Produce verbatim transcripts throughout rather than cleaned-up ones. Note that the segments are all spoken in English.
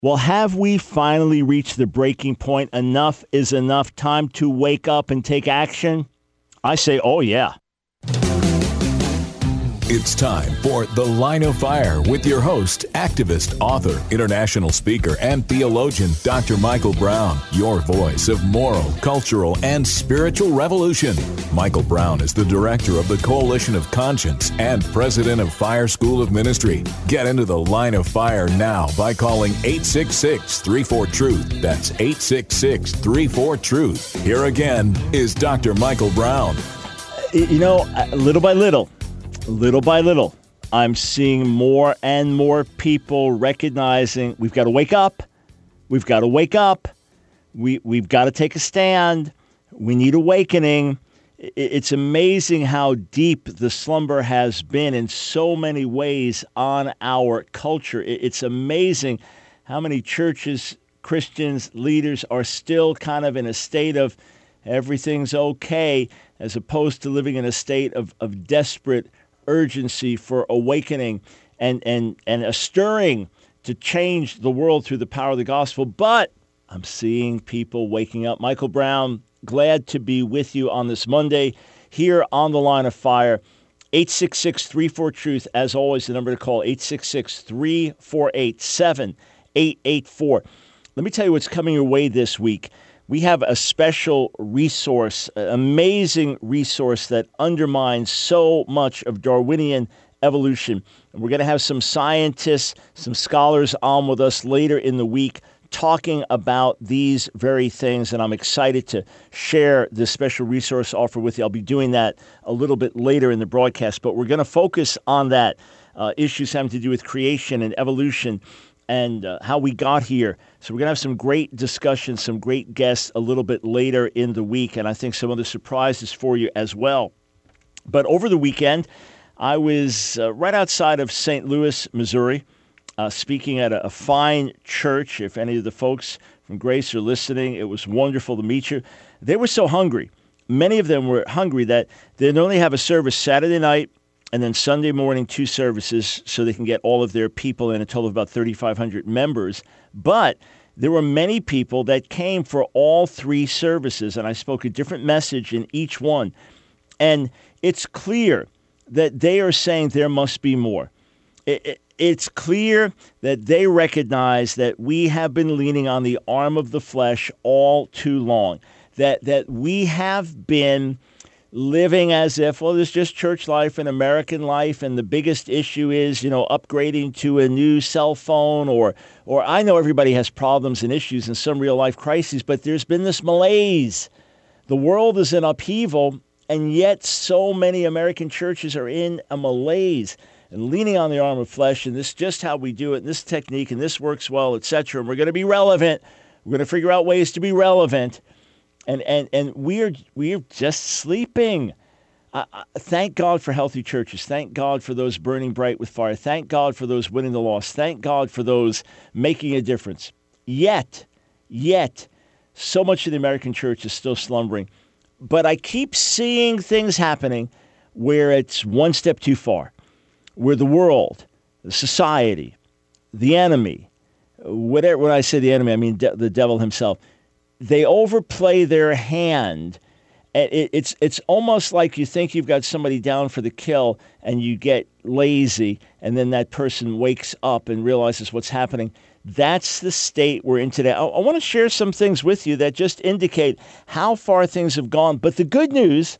Well, have we finally reached the breaking point? Enough is enough. Time to wake up and take action? I say, oh, yeah. It's time for The Line of Fire with your host, activist, author, international speaker, and theologian, Doctor Michael Brown, your voice of moral, cultural, and spiritual revolution. Michael Brown is the director of the Coalition of Conscience and president of Fire School of Ministry. Get into The Line of Fire now by calling eight six six, three four, truth. That's eight six six, three four, truth. Here again is Doctor Michael Brown. You know, little by little, Little by little, I'm seeing more and more people recognizing we've got to wake up. We've got to wake up. We, we've got to take a stand. We need awakening. It's amazing how deep the slumber has been in so many ways on our culture. It's amazing how many churches, Christians, leaders are still kind of in a state of everything's okay, as opposed to living in a state of, of desperate urgency for awakening and, and, and a stirring to change the world through the power of the gospel. But I'm seeing people waking up. Michael Brown, glad to be with you on this Monday here on The Line of Fire. eight six six, three four, truth. As always, the number to call, eight six six, three four eight, seven eight eight four. Let me tell you what's coming your way this week. We have a special resource, an amazing resource that undermines so much of Darwinian evolution. And we're going to have some scientists, some scholars on with us later in the week talking about these very things. And I'm excited to share this special resource offer with you. I'll be doing that a little bit later in the broadcast, but we're going to focus on that, uh, issues having to do with creation and evolution and uh, how we got here. So we're going to have some great discussions, some great guests a little bit later in the week, and I think some other surprises for you as well. But over the weekend, I was uh, right outside of Saint Louis, Missouri, uh, speaking at a, a fine church. If any of the folks from Grace are listening, it was wonderful to meet you. They were so hungry. Many of them were hungry that they'd only have a service Saturday night and then Sunday morning, two services, so they can get all of their people in, a total of about thirty-five hundred members. But there were many people that came for all three services, and I spoke a different message in each one. And it's clear that they are saying there must be more. It, it, it's clear that they recognize that we have been leaning on the arm of the flesh all too long, that that we have been living as if, well, there's just church life and American life, and the biggest issue is, you know, upgrading to a new cell phone, or, or I know everybody has problems and issues and some real life crises, but there's been this malaise. The world is in upheaval, and yet so many American churches are in a malaise and leaning on the arm of flesh, and this is just how we do it, and this technique, and this works well, et cetera. And we're going to be relevant. We're going to figure out ways to be relevant. And and and we're we're just sleeping. Uh, thank God for healthy churches. Thank God for those burning bright with fire. Thank God for those winning the lost. Thank God for those making a difference. Yet, yet, so much of the American church is still slumbering. But I keep seeing things happening where it's one step too far, where the world, the society, the enemy, whatever. When I say the enemy, I mean de- the devil himself. They overplay their hand. It's it's almost like you think you've got somebody down for the kill and you get lazy, and then that person wakes up and realizes what's happening. That's the state we're in today. I, I want to share some things with you that just indicate how far things have gone. But the good news,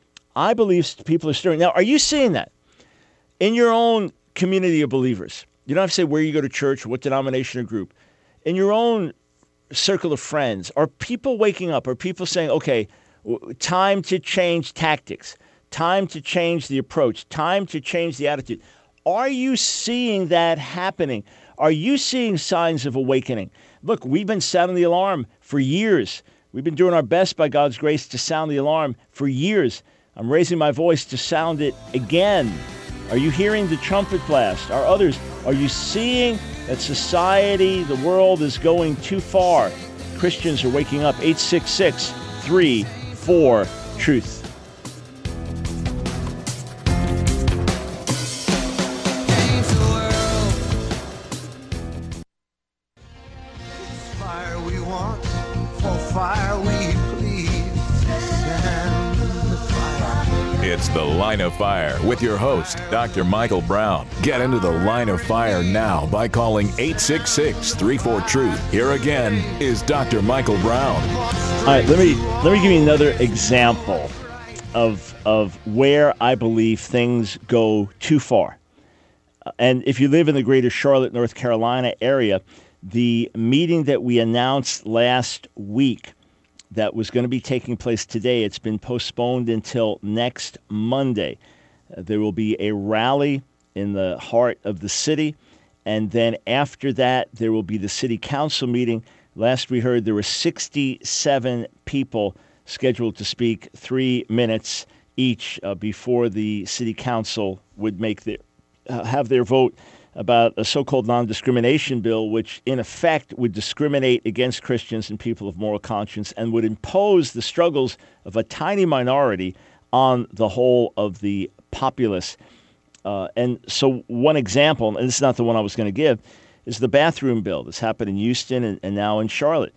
I believe people are stirring. Now, are you seeing that in your own community of believers? You don't have to say where you go to church or what denomination or group. In your own circle of friends, are people waking up? Are people saying, okay, time to change tactics, time to change the approach, time to change the attitude? Are you seeing that happening? Are you seeing signs of awakening? Look, we've been sounding the alarm for years. We've been doing our best by God's grace to sound the alarm for years. I'm raising my voice to sound it again. Are you hearing the trumpet blast? Are others? Are you seeing that society, the world is going too far? Christians are waking up. eight six six, three four, truth. fire, we please stand the fire. It's The Line of Fire with your host, Doctor Michael Brown. Get into the Line of Fire now by calling eight six six, three four, truth. Here again is Doctor Michael Brown. All right, let me let me give you another example of of where I believe things go too far. And if you live in the greater Charlotte, North Carolina area, the meeting that we announced last week that was going to be taking place today, it's been postponed until next Monday. Uh, there will be a rally in the heart of the city, and then after that, there will be the city council meeting. Last we heard, there were sixty-seven people scheduled to speak three minutes each uh, before the city council would make the Uh, have their vote about a so-called non-discrimination bill, which in effect would discriminate against Christians and people of moral conscience and would impose the struggles of a tiny minority on the whole of the populace. Uh, and so one example, and this is not the one I was going to give, is the bathroom bill that's happened in Houston and, and now in Charlotte.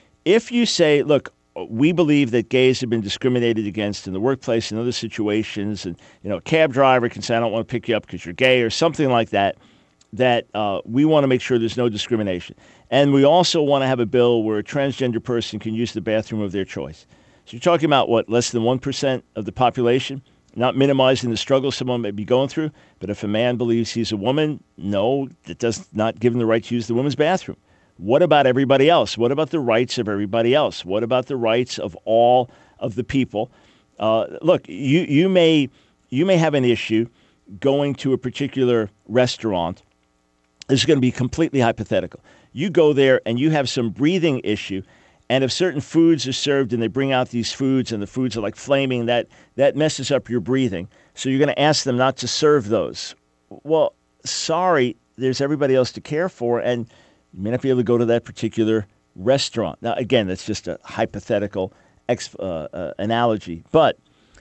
If you say, look, we believe that gays have been discriminated against in the workplace and other situations, and you know, a cab driver can say, I don't want to pick you up because you're gay or something like that, that uh, we want to make sure there's no discrimination. And we also want to have a bill where a transgender person can use the bathroom of their choice. So you're talking about, what, less than one percent of the population? Not minimizing the struggle someone may be going through, but if a man believes he's a woman, no, that does not give him the right to use the women's bathroom. What about everybody else? What about the rights of everybody else? What about the rights of all of the people? Uh, look, you you may you may have an issue going to a particular restaurant. This is going to be completely hypothetical. You go there and you have some breathing issue, and if certain foods are served and they bring out these foods and the foods are like flaming, that that messes up your breathing. So you're going to ask them not to serve those. Well, sorry, there's everybody else to care for, and you may not be able to go to that particular restaurant. Now, again, that's just a hypothetical ex, uh, uh, analogy. But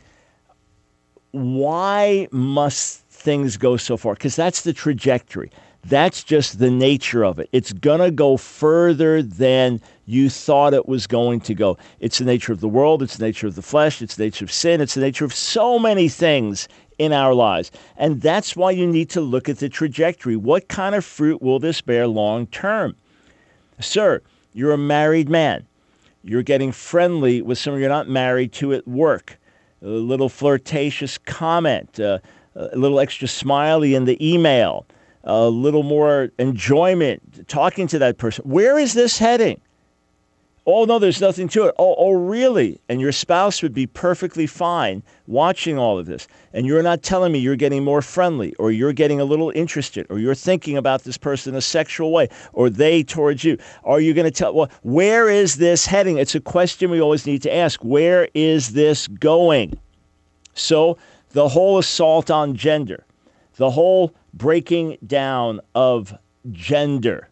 why must things go so far? Because that's the trajectory. That's just the nature of it. It's going to go further than you thought it was going to go. It's the nature of the world. It's the nature of the flesh. It's the nature of sin. It's the nature of so many things in our lives. And that's why you need to look at the trajectory. What kind of fruit will this bear long term? Sir, you're a married man. You're getting friendly with someone you're not married to at work. A little flirtatious comment, uh, a little extra smiley in the email, a little more enjoyment talking to that person. Where is this heading? Oh, no, there's nothing to it. Oh, oh, really? And your spouse would be perfectly fine watching all of this. And you're not telling me you're getting more friendly, or you're getting a little interested, or you're thinking about this person in a sexual way, or they towards you. Are you going to tell, well, where is this heading? It's a question we always need to ask. Where is this going? So the whole assault on gender, the whole breaking down of gender,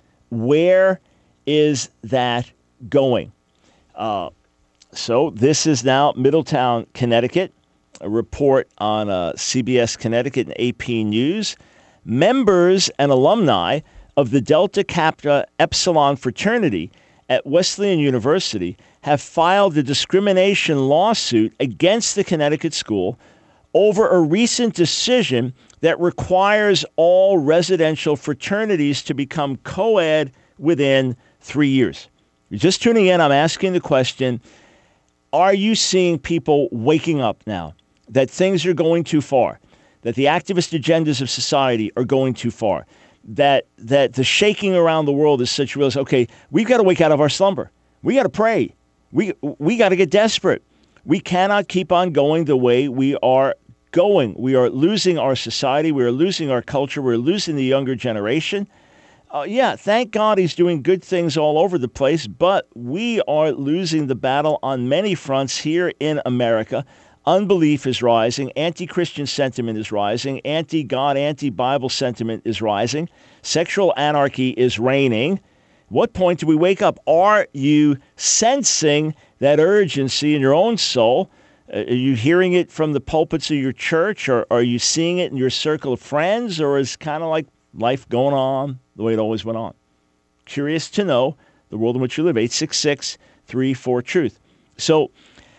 where is that going? Uh, so this is now Middletown, Connecticut, a report on uh, C B S Connecticut and A P News. Members and alumni of the Delta Kappa Epsilon fraternity at Wesleyan University have filed a discrimination lawsuit against the Connecticut school over a recent decision that requires all residential fraternities to become co-ed within three years. You're just tuning in, I'm asking the question, are you seeing people waking up now that things are going too far, that the activist agendas of society are going too far, that that the shaking around the world is such real, okay, we've got to wake out of our slumber. We got to pray. We we got to get desperate. We cannot keep on going the way we are going. We are losing our society. We are losing our culture. We're losing the younger generation. Uh, yeah, thank God he's doing good things all over the place, but we are losing the battle on many fronts here in America. Unbelief is rising. Anti-Christian sentiment is rising. Anti-God, anti-Bible sentiment is rising. Sexual anarchy is reigning. What point do we wake up? Are you sensing that urgency in your own soul? Uh, are you hearing it from the pulpits of your church, or are you seeing it in your circle of friends, or is kind of like life going on the way it always went on? Curious to know the world in which you live. eight six six, three four Truth. So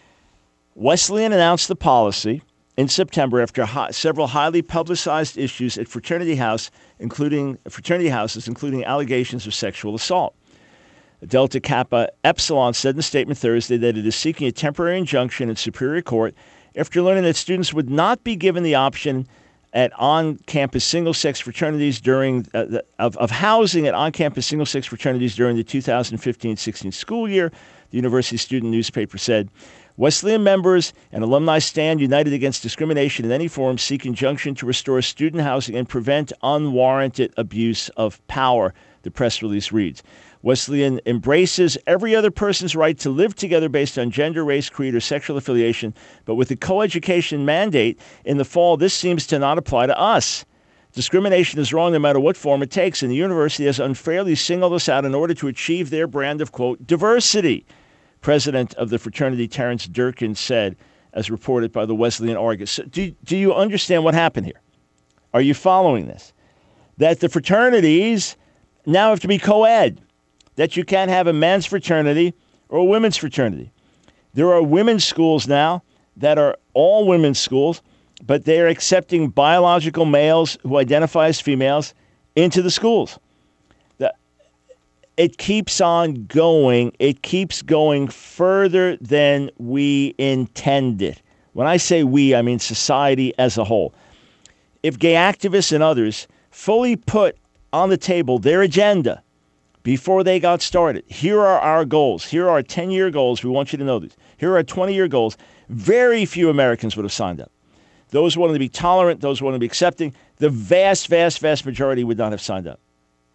Wesleyan announced the policy in September after hi- several highly publicized issues at fraternity house, including fraternity houses, including allegations of sexual assault. Delta Kappa Epsilon said in a statement Thursday that it is seeking a temporary injunction in Superior Court after learning that students would not be given the option at on-campus single-sex fraternities during uh, the, of, of housing at on-campus single-sex fraternities during the two thousand fifteen sixteen school year. The university student newspaper said, Wesleyan members and alumni stand united against discrimination in any form, seek injunction to restore student housing and prevent unwarranted abuse of power, the press release reads. Wesleyan embraces every other person's right to live together based on gender, race, creed, or sexual affiliation, but with the coeducation mandate in the fall, this seems to not apply to us. Discrimination is wrong no matter what form it takes, and the university has unfairly singled us out in order to achieve their brand of, quote, diversity, President of the fraternity Terrence Durkin said, as reported by the Wesleyan Argus. So do, do you understand what happened here? Are you following this? That the fraternities now have to be co-ed. That you can't have a men's fraternity or a women's fraternity. There are women's schools now that are all women's schools, but they are accepting biological males who identify as females into the schools. The, it keeps on going. It keeps going further than we intended. When I say we, I mean society as a whole. If gay activists and others fully put on the table their agenda before they got started, here are our goals. Here are our ten-year goals. We want you to know these. Here are our twenty-year goals. Very few Americans would have signed up. Those wanting to be tolerant, those wanting to be accepting, the vast, vast, vast majority would not have signed up.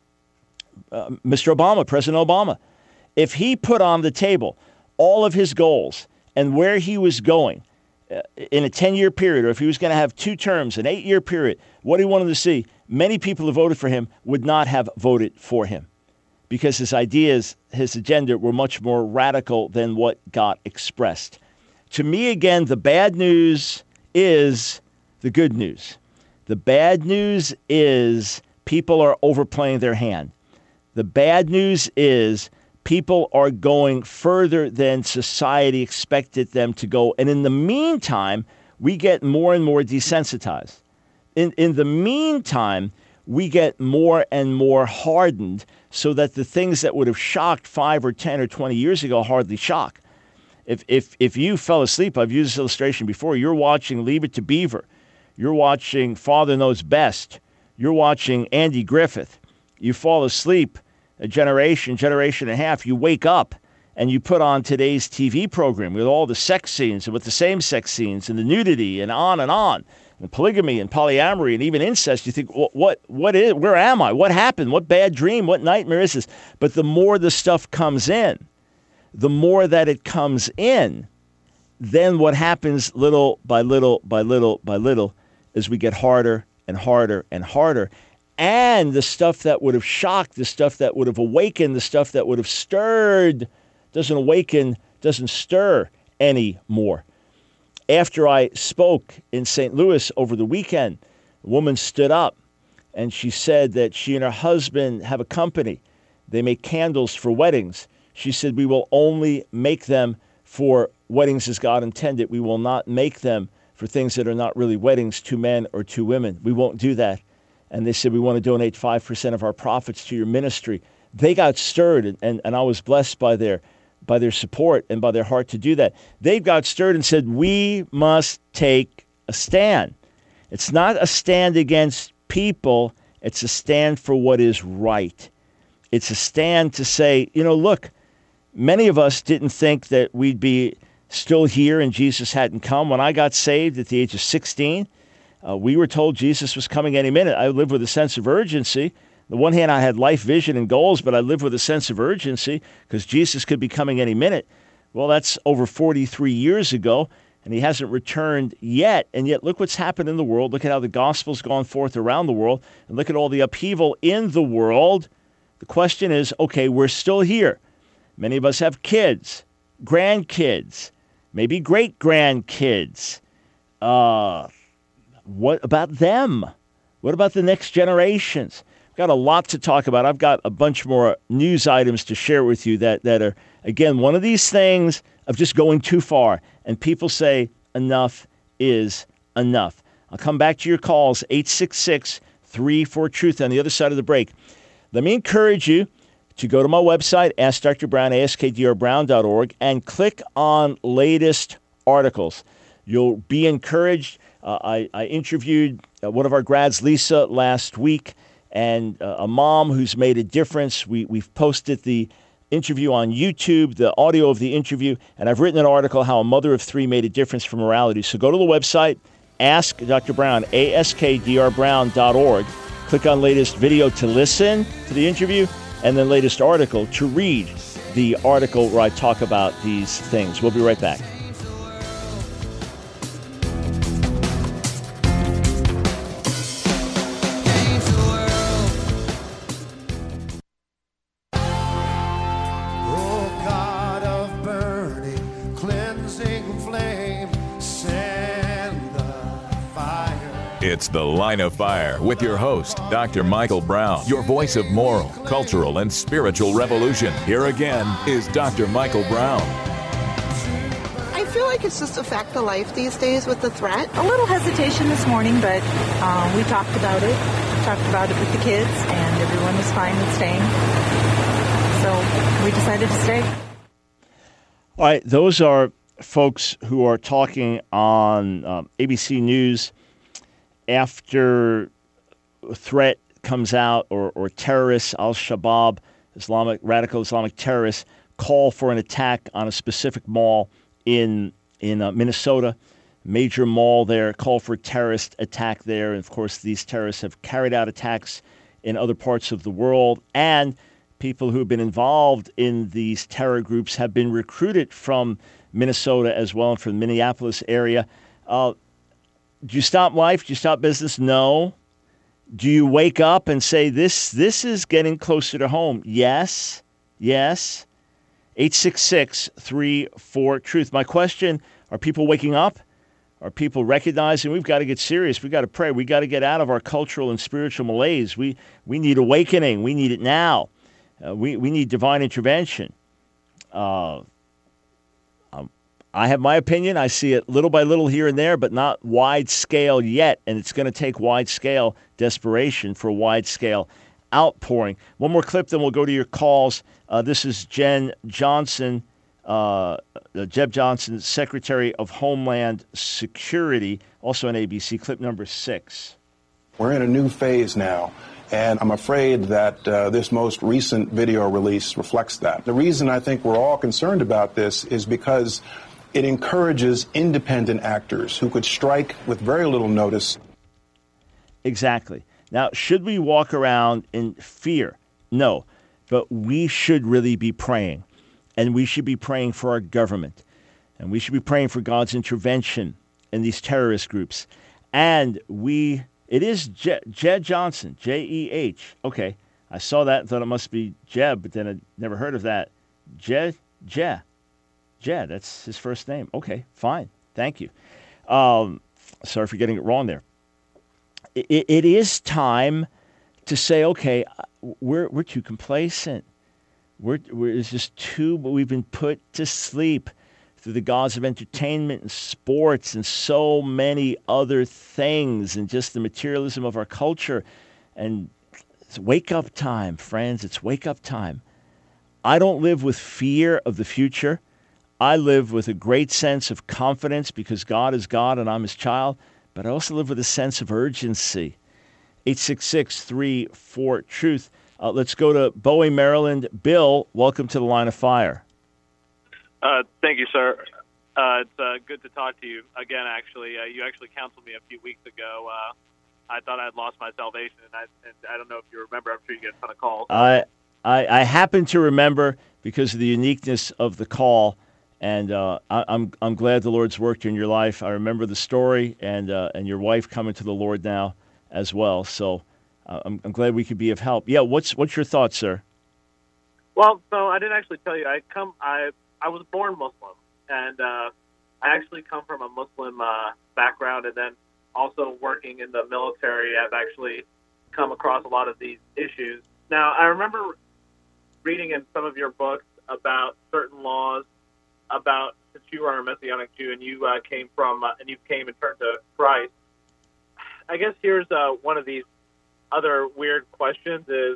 Uh, Mister Obama, President Obama, if he put on the table all of his goals and where he was going uh, in a ten-year period, or if he was going to have two terms, an eight-year period, what he wanted to see, many people who voted for him would not have voted for him, because his ideas, his agenda were much more radical than what got expressed. To me, again, the bad news is the good news. The bad news is people are overplaying their hand. The bad news is people are going further than society expected them to go. And in the meantime, we get more and more desensitized. In, in the meantime, we get more and more hardened so that the things that would have shocked five or ten or twenty years ago hardly shock. If if if you fell asleep, I've used this illustration before, you're watching Leave It to Beaver, you're watching Father Knows Best, you're watching Andy Griffith, you fall asleep a generation, generation and a half, you wake up and you put on today's T V program with all the sex scenes and with the same sex scenes and the nudity and on and on, and polygamy and polyamory and even incest. You think, what, what, what is, where am I? What happened? What bad dream? What nightmare is this? But the more the stuff comes in, the more that it comes in, then what happens little by little by little by little is we get harder and harder and harder. And the stuff that would have shocked, the stuff that would have awakened, the stuff that would have stirred, doesn't awaken, doesn't stir anymore. After I spoke in Saint Louis over the weekend, a woman stood up and she said that she and her husband have a company. They make candles for weddings. She said, we will only make them for weddings as God intended. We will not make them for things that are not really weddings, two men or two women. We won't do that. And they said, we want to donate five percent of our profits to your ministry. They got stirred, and, and, and I was blessed by their by their support and by their heart to do that. They got stirred and said, we must take a stand. It's not a stand against people. It's a stand for what is right. It's a stand to say, you know, look, many of us didn't think that we'd be still here and Jesus hadn't come. When I got saved at the age of sixteen, uh, we were told Jesus was coming any minute. I lived with a sense of urgency. On the one hand, I had life vision and goals, but I lived with a sense of urgency because Jesus could be coming any minute. Well, that's over forty-three years ago, and he hasn't returned yet. And yet, look what's happened in the world. Look at how the gospel's gone forth around the world, and look at all the upheaval in the world. The question is, okay, we're still here. Many of us have kids, grandkids, maybe great-grandkids. Uh, what about them? What about the next generations? got a lot to talk about. I've got a bunch more news items to share with you that, that are, again, one of these things of just going too far. And people say enough is enough. I'll come back to your calls, eight six six, three four, truth on the other side of the break. Let me encourage you to go to my website, ask Doctor Brown, ask d r brown dot org, and click on latest articles. You'll be encouraged. Uh, I, I interviewed uh, one of our grads, Lisa, last week, and uh, a mom who's made a difference. We, we've posted the interview on YouTube, the audio of the interview, and I've written an article, How a Mother of Three Made a Difference for Morality. So go to the website, ask Doctor Brown, ask d r brown dot org. Click on latest video to listen to the interview, and then latest article to read the article where I talk about these things. We'll be right back. Oh, God of burning, cleansing flame, send the fire. It's The Line of Fire with your host, Doctor Michael Brown, your voice of moral, cultural, and spiritual revolution. Here again is Doctor Michael Brown. I feel like it's just a fact of life these days with the threat. A little hesitation this morning, but um, we talked about it. Talked about it with the kids, and everyone was fine with staying. So we decided to stay. All right, those are folks who are talking on um, A B C News after a threat comes out or, or terrorists, Al-Shabaab, Islamic radical Islamic terrorists, call for an attack on a specific mall in in uh, Minnesota, major mall there, call for a terrorist attack there. And of course, these terrorists have carried out attacks in other parts of the world, and people who have been involved in these terror groups have been recruited from Minnesota as well, and from the Minneapolis area. Uh, do you stop life? Do you stop business? No. Do you wake up and say, this this is getting closer to home? Yes. Yes. eight six six, three four, truth. My question, are people waking up? Are people recognizing we've got to get serious? We've got to pray. We've got to get out of our cultural and spiritual malaise. We we need awakening. We need it now. Uh, we, we need divine intervention. Uh, um, I have my opinion. I see it little by little here and there, but not wide scale yet. And it's going to take wide scale desperation for wide scale outpouring. One more clip, then we'll go to your calls. Uh, this is Jen Johnson, uh, Jeb Johnson, Secretary of Homeland Security, also on A B C, clip number six. We're in a new phase now, and I'm afraid that uh, this most recent video release reflects that. The reason I think we're all concerned about this is because it encourages independent actors who could strike with very little notice. Exactly. Now, should we walk around in fear? No. But we should really be praying, and we should be praying for our government, and we should be praying for God's intervention in these terrorist groups. And we, it is Je- Jed Johnson, J E H. Okay, I saw that and thought it must be Jeb, but then I never heard of that. Jed, Je, Jed, that's his first name. Okay, fine. Thank you. Um, sorry for getting it wrong there. It, it is time to say, okay, we're we're too complacent. We're, we're it's just too, but we've been put to sleep through the gods of entertainment and sports and so many other things, and just the materialism of our culture. And it's wake up time, friends. It's wake up time. I don't live with fear of the future. I live with a great sense of confidence because God is God and I'm his child. But I also live with a sense of urgency. eight six six, three four, truth. Uh, let's go to Bowie, Maryland. Bill, welcome to the Line of Fire. Uh, thank you, sir. Uh, it's uh, good to talk to you again, actually. Uh, you actually counseled me a few weeks ago. Uh, I thought I had lost my salvation, and I, and I don't know if you remember. I'm sure you get a ton of calls. I, I, I happen to remember because of the uniqueness of the call, and uh, I, I'm I'm glad the Lord's worked in your life. I remember the story, and uh, and your wife coming to the Lord now as well. So uh, I'm I'm glad we could be of help. Yeah, what's what's your thoughts, sir? Well, so I didn't actually tell you. I come. I I was born Muslim, and uh, I actually come from a Muslim uh, background, and then also working in the military. I've actually come across a lot of these issues. Now, I remember reading in some of your books about certain laws about, since you are a Messianic Jew and you uh, came from, uh, and you came and turned to Christ. I guess here's uh, one of these other weird questions is,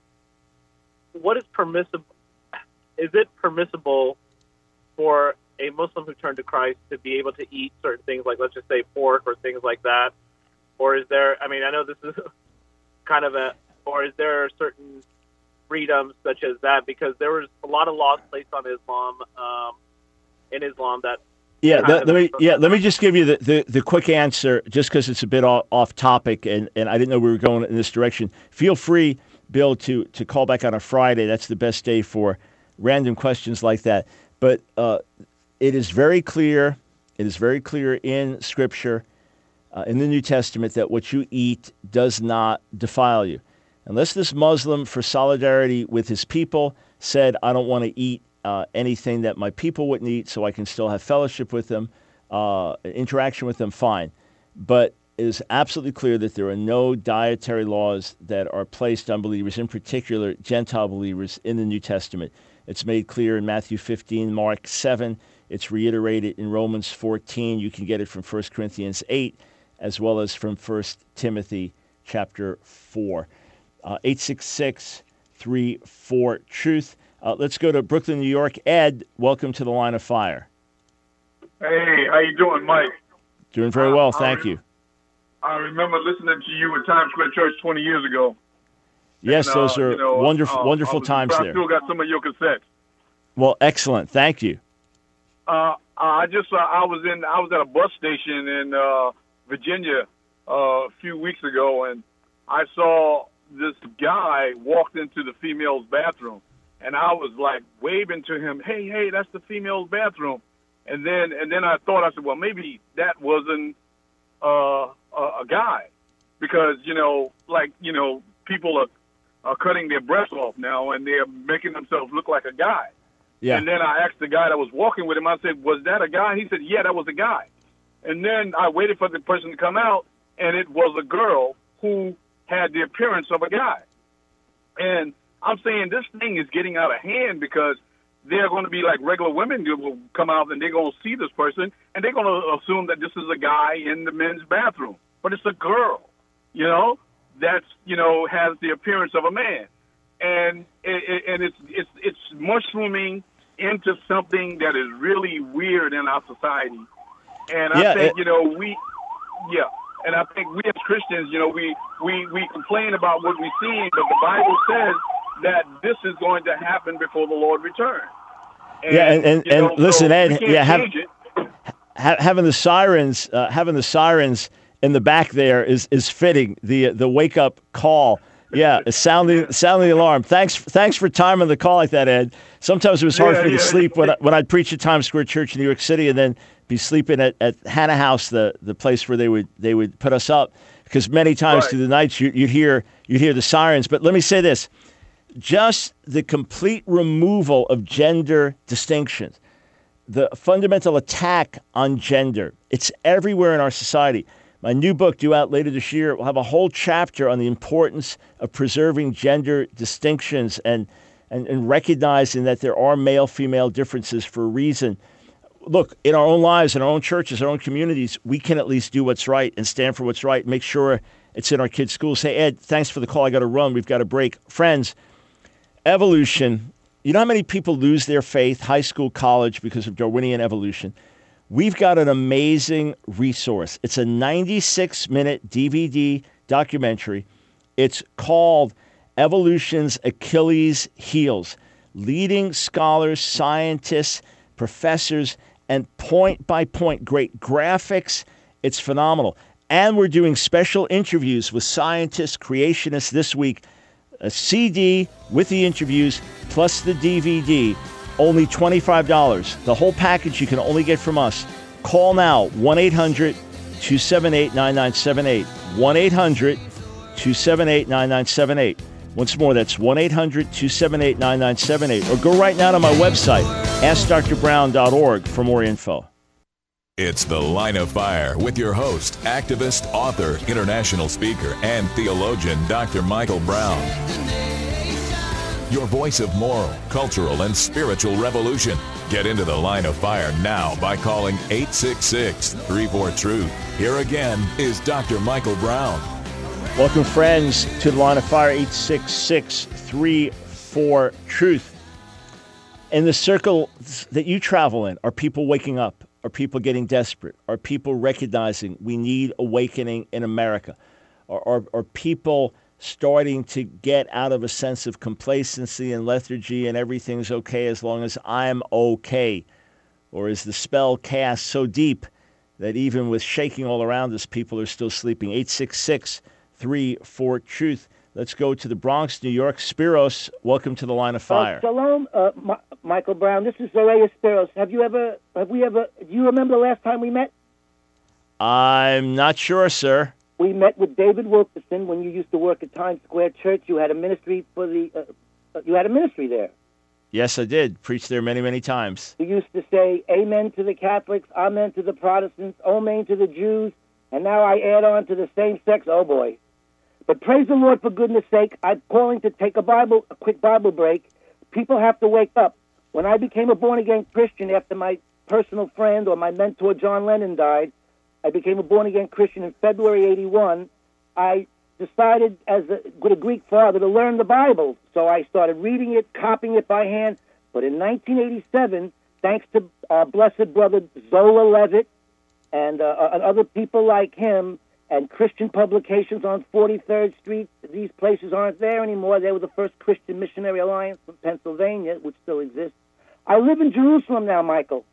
what is permissible? Is it permissible for a Muslim who turned to Christ to be able to eat certain things, like let's just say pork or things like that? Or is there, I mean, I know this is kind of a, or is there certain freedoms such as that? Because there was a lot of laws placed on Islam, um, in Islam that. Yeah, let, let me yeah let me just give you the, the, the quick answer, just because it's a bit off, off topic, and, and I didn't know we were going in this direction. Feel free, Bill, to, to call back on a Friday. That's the best day for random questions like that. But uh, it is very clear, it is very clear in Scripture, uh, in the New Testament, that what you eat does not defile you. Unless this Muslim, for solidarity with his people, said, I don't want to eat uh, anything that my people wouldn't eat so I can still have fellowship with them, uh, interaction with them, fine. But it is absolutely clear that there are no dietary laws that are placed on believers, in particular Gentile believers, in the New Testament. It's made clear in Matthew fifteen, Mark seven. It's reiterated in Romans fourteen. You can get it from First Corinthians eight, as well as from First Timothy chapter four. Uh, eight six six, three four, truth. Uh, let's go to Brooklyn, New York. Ed, welcome to the Line of Fire. Hey, how you doing, Mike? Doing very well, thank I, you. I remember listening to you at Times Square Church twenty years ago. Yes, and, uh, those are you know, wonderful, uh, wonderful was, times I there. I still got some of your cassettes. Well, excellent. Thank you. Uh, I just uh, I was in I was at a bus station in uh, Virginia uh, a few weeks ago, and I saw this guy walked into the female's bathroom, and I was like waving to him, "Hey, hey, that's the female's bathroom." And then and then I thought, I said, well, maybe that wasn't uh, a, a guy, because you know, like you know, people are are cutting their breasts off now, and they're making themselves look like a guy. Yeah. And then I asked the guy that was walking with him, I said, was that a guy? He said, yeah, that was a guy. And then I waited for the person to come out, and it was a girl who had the appearance of a guy. And I'm saying this thing is getting out of hand, because they're going to be like regular women who will come out and they're going to see this person, and they're going to assume that this is a guy in the men's bathroom. But it's a girl, you know, that's, you know, has the appearance of a man. And it, and it's it's it's mushrooming into something that is really weird in our society. And I yeah, think, it, you know, we, yeah, and I think we as Christians, you know, we, we, we complain about what we're seeing, but the Bible says that this is going to happen before the Lord returns. And, yeah, and, and, you know, and listen, so Ed, yeah, have, ha- having the sirens, uh, having the sirens in the back there is, is fitting, the the wake up call. Yeah, sounding sounding the alarm. Thanks thanks for timing the call like that, Ed. Sometimes it was hard yeah, for me yeah. to sleep when I, when I'd preach at Times Square Church in New York City, and then be sleeping at, at Hannah House, the, the place where they would they would put us up, because many times right. through the nights you, you'd hear you'd hear the sirens. But let me say this: just the complete removal of gender distinctions, the fundamental attack on gender, it's everywhere in our society. My new book, due out later this year, will have a whole chapter on the importance of preserving gender distinctions and, and, and recognizing that there are male-female differences for a reason. Look, in our own lives, in our own churches, our own communities, we can at least do what's right and stand for what's right and make sure it's in our kids' schools. Hey, Ed, thanks for the call. I got to run. We've got to break. Friends, evolution. You know how many people lose their faith, high school, college, because of Darwinian evolution? We've got an amazing resource. It's a ninety-six minute D V D documentary. It's called Evolution's Achilles Heels. Leading scholars, scientists, professors, and point-by-point great graphics. It's phenomenal. And we're doing special interviews with scientists, creationists this week. A C D with the interviews plus the D V D. Only twenty-five dollars. The whole package you can only get from us. Call now, one eight hundred two seven eight nine nine seven eight. one eight hundred two seven eight nine nine seven eight. Once more, that's one eight hundred two seven eight nine nine seven eight. Or go right now to my website, ask dr brown dot org, for more info. It's The Line of Fire with your host, activist, author, international speaker, and theologian, Doctor Michael Brown. Your voice of moral, cultural, and spiritual revolution. Get into The Line of Fire now by calling eight six six, three four, truth. Here again is Doctor Michael Brown. Welcome, friends, to The Line of Fire, eight six six, three four, truth. In the circle that you travel in, are people waking up? Are people getting desperate? Are people recognizing we need awakening in America? Are, are, are people starting to get out of a sense of complacency and lethargy and everything's okay as long as I'm okay? Or is the spell cast so deep that even with shaking all around us, people are still sleeping? eight six six, three four, truth. Let's go to the Bronx, New York. Spiros, welcome to The Line of Fire. Uh, shalom, uh, Ma- Michael Brown. This is Zorea Spiros. Have you ever, have we ever, do you remember the last time we met? I'm not sure, sir. We met with David Wilkerson when you used to work at Times Square Church. You had a ministry for the, uh, you had a ministry there. Yes, I did. Preached there many, many times. You used to say, amen to the Catholics, amen to the Protestants, amen to the Jews, and now I add on to the same sex. Oh, boy. But praise the Lord, for goodness sake, I'm calling to take a Bible, a quick Bible break. People have to wake up. When I became a born-again Christian after my personal friend or my mentor John Lennon died, I became a born-again Christian in February eighty-one. I decided, as a, with a Greek father, to learn the Bible. So I started reading it, copying it by hand. But in nineteen eighty-seven, thanks to our blessed brother Zola Levitt and, uh, and other people like him, and Christian publications on forty-third Street. These places aren't there anymore. They were the first Christian Missionary Alliance from Pennsylvania, which still exists. I live in Jerusalem now, Michael.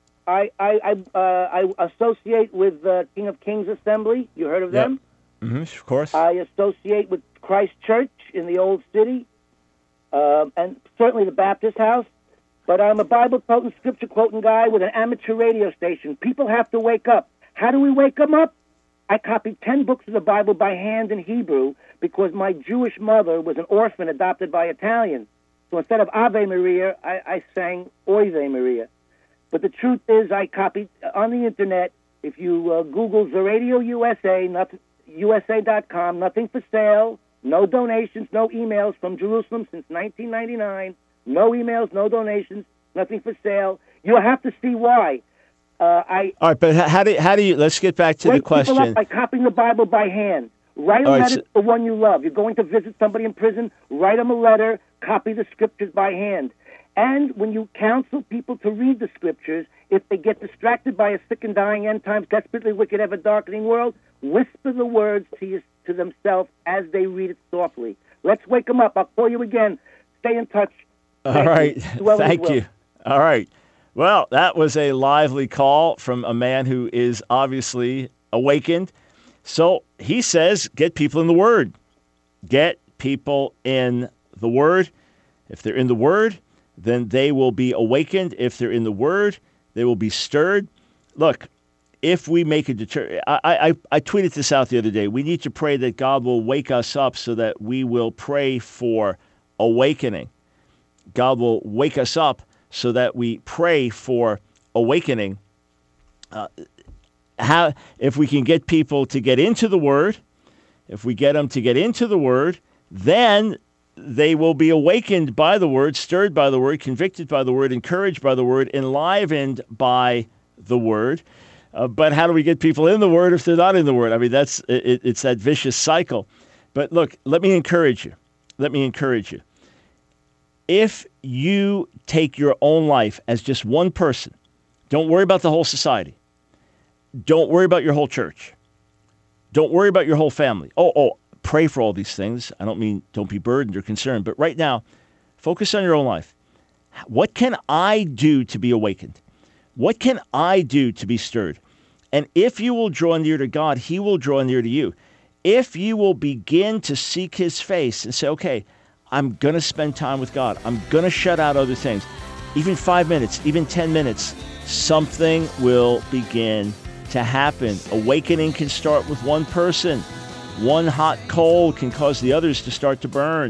I I I, uh, I associate with uh, King of Kings Assembly. You heard of Yep. them? Mm-hmm, of course. I associate with Christ Church in the Old City, uh, and certainly the Baptist House. But I'm a Bible-quoting, scripture-quoting guy with an amateur radio station. People have to wake up. How do we wake them up? I copied ten books of the Bible by hand in Hebrew because my Jewish mother was an orphan adopted by Italians. So instead of Ave Maria, I, I sang Oive Maria. But the truth is, I copied on the Internet. If you uh, Google Zeradio U S A, nothing, U S A dot com, nothing for sale, no donations, no emails from Jerusalem since nineteen ninety-nine, no emails, no donations, nothing for sale. You'll have to see why. Uh, I All right, but how do how do you? Let's get back to the wake people question. up by copying the Bible by hand. Write a All right, letter so- to the one you love. You're going to visit somebody in prison. Write them a letter. Copy the scriptures by hand. And when you counsel people to read the scriptures, if they get distracted by a sick and dying end times, desperately wicked, ever darkening world, whisper the words to you, to themselves as they read it softly. Let's wake them up. I'll call you again. Stay in touch. All Thank right, you. Dwell in thank His will. you. All right. Well, that was a lively call from a man who is obviously awakened. So he says, get people in the Word. Get people in the Word. If they're in the Word, then they will be awakened. If they're in the Word, they will be stirred. Look, if we make a deter, I, I, I tweeted this out the other day. We need to pray that God will wake us up so that we will pray for awakening. God will wake us up so that we pray for awakening. Uh, how if we can get people to get into the Word, if we get them to get into the Word, then they will be awakened by the Word, stirred by the Word, convicted by the Word, encouraged by the Word, enlivened by the Word. Uh, but how do we get people in the Word if they're not in the Word? I mean, that's it, it's that vicious cycle. But look, let me encourage you. Let me encourage you. If you take your own life as just one person, don't worry about the whole society. Don't worry about your whole church. Don't worry about your whole family. Oh, oh, pray for all these things. I don't mean don't be burdened or concerned, but right now, focus on your own life. What can I do to be awakened? What can I do to be stirred? And if you will draw near to God, He will draw near to you. If you will begin to seek His face and say, okay, I'm going to spend time with God. I'm going to shut out other things. Even five minutes, even ten minutes, something will begin to happen. Awakening can start with one person. One hot coal can cause the others to start to burn.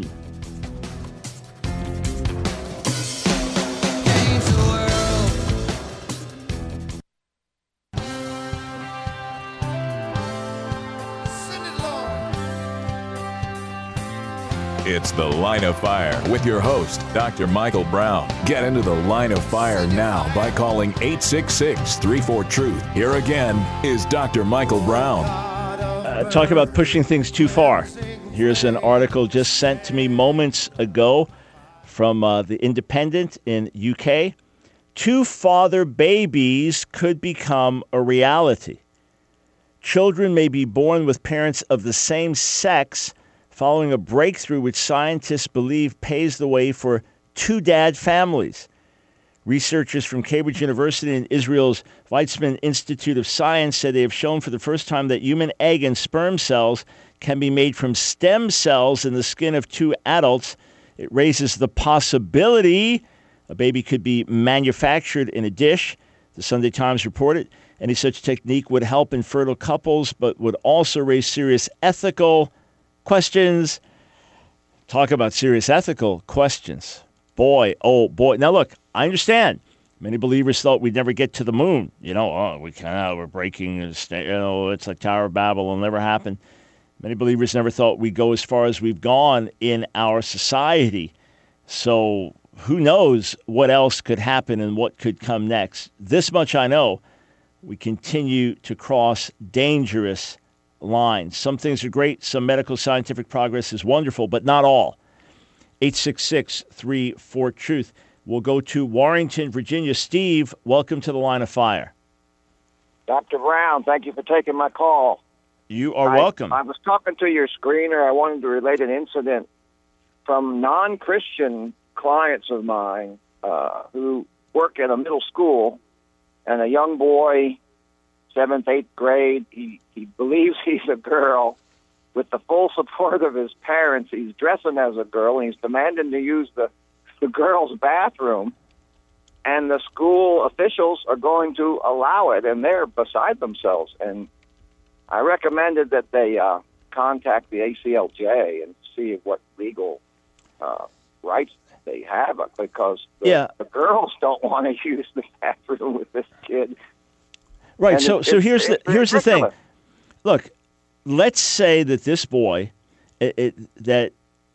It's The Line of Fire with your host, Doctor Michael Brown. Get into The Line of Fire now by calling eight six six, three four, truth. Here again is Doctor Michael Brown. Uh, talk about pushing things too far. Here's an article just sent to me moments ago from uh, The Independent in U K. Two-father babies could become a reality. Children may be born with parents of the same sex following a breakthrough which scientists believe paves the way for two-dad families. Researchers from Cambridge University and Israel's Weizmann Institute of Science said they have shown for the first time that human egg and sperm cells can be made from stem cells in the skin of two adults. It raises the possibility a baby could be manufactured in a dish, the Sunday Times reported. Any such technique would help infertile couples, but would also raise serious ethical questions. Talk about serious ethical questions. Boy, oh boy. Now look, I understand. Many believers thought we'd never get to the moon. You know, oh, we can't, we're breaking, you know, it's like Tower of Babel, it'll never happen. Many believers never thought we'd go as far as we've gone in our society. So who knows what else could happen and what could come next. This much I know. We continue to cross dangerous lines. Some things are great. Some medical scientific progress is wonderful, but not all. eight six six, three four, truth. We'll go to Warrington, Virginia. Steve, welcome to the Line of Fire. Doctor Brown, thank you for taking my call. You are I, welcome. I was talking to your screener. I wanted to relate an incident from non-Christian clients of mine uh, who work at a middle school, and a young boy, seventh, eighth grade, he, he believes he's a girl. With the full support of his parents, he's dressing as a girl, and he's demanding to use the, the girl's bathroom, and the school officials are going to allow it, and they're beside themselves. And I recommended that they uh, contact the A C L J and see what legal uh, rights they have, because the, yeah. the girls don't want to use the bathroom with this kid. Right. And so, it, so it's, here's it's the here's ridiculous. the thing. Look, let's say that this boy, it, it, that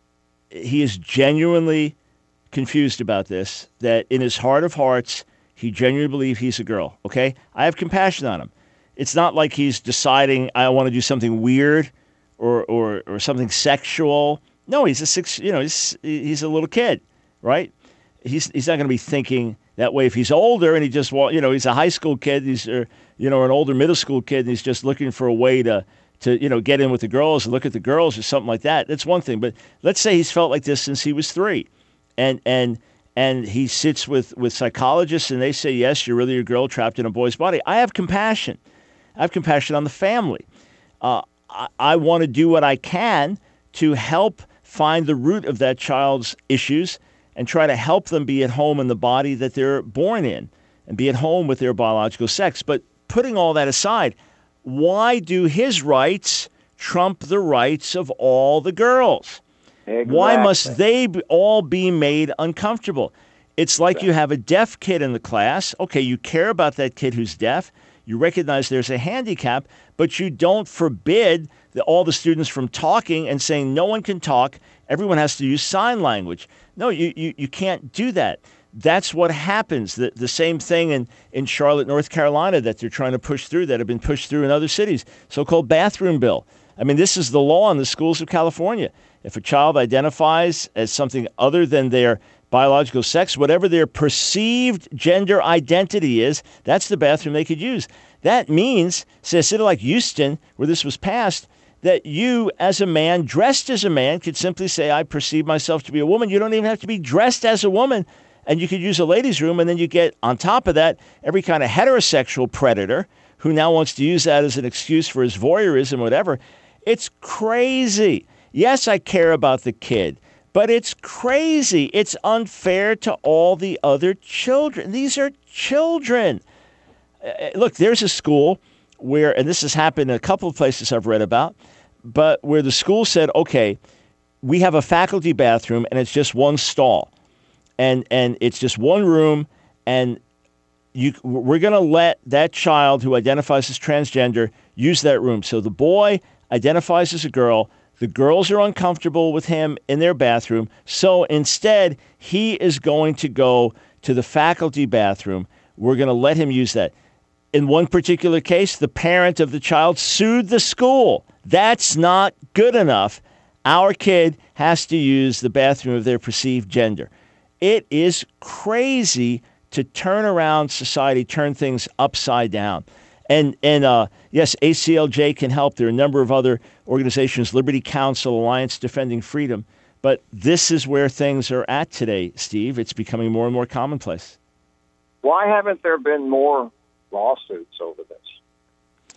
he is genuinely confused about this. That in his heart of hearts, he genuinely believes he's a girl. Okay, I have compassion on him. It's not like he's deciding I want to do something weird or or or something sexual. No, he's a six. You know, he's he's a little kid. Right? He's he's not going to be thinking that way if he's older and he just want, you know, he's a high school kid, he's uh, you know, an older middle school kid, and he's just looking for a way to to you know get in with the girls and look at the girls or something like that. That's one thing. But let's say he's felt like this since he was three, and and and he sits with with psychologists and they say, yes, you're really a girl trapped in a boy's body. I have compassion. I have compassion on the family. Uh, I, I want to do what I can to help find the root of that child's issues and try to help them be at home in the body that they're born in and be at home with their biological sex. But putting all that aside, why do his rights trump the rights of all the girls? Exactly. Why must they be, all be made uncomfortable? It's like you have a deaf kid in the class. Okay, you care about that kid who's deaf. You recognize there's a handicap, but you don't forbid the, all the students from talking and saying no one can talk. Everyone has to use sign language. No, you, you, you can't do that. That's what happens. The, the same thing in, in Charlotte, North Carolina that they're trying to push through, that have been pushed through in other cities, so-called bathroom bill. I mean, this is the law in the schools of California. If a child identifies as something other than their biological sex, whatever their perceived gender identity is, that's the bathroom they could use. That means, say a city like Houston, where this was passed, that you, as a man, dressed as a man, could simply say, I perceive myself to be a woman. You don't even have to be dressed as a woman, and you could use a ladies' room, and then you get, on top of that, every kind of heterosexual predator who now wants to use that as an excuse for his voyeurism or whatever. It's crazy. Yes, I care about the kid, but it's crazy. It's unfair to all the other children. These are children. Uh, look, there's a school where, and this has happened in a couple of places I've read about, but where the school said, okay, we have a faculty bathroom and it's just one stall. And and it's just one room, and you we're going to let that child who identifies as transgender use that room. So the boy identifies as a girl, The girls are uncomfortable with him in their bathroom. So instead, he is going to go to the faculty bathroom. We're going to let him use that. In one particular case, the parent of the child sued the school. That's not good enough. Our kid has to use the bathroom of their perceived gender. It is crazy to turn around society, turn things upside down. And, and uh, yes, A C L J can help. There are a number of other organizations, Liberty Counsel, Alliance Defending Freedom. But this is where things are at today, Steve. It's becoming more and more commonplace. Why haven't there been more lawsuits over this?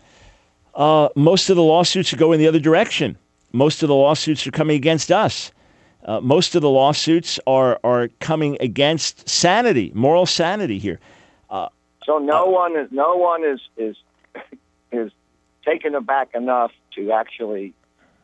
Uh, most of the lawsuits are going the other direction. Most of the lawsuits are coming against us. Uh, most of the lawsuits are, are coming against sanity, moral sanity here. Uh, so no uh, one is no one is is is taken aback enough to actually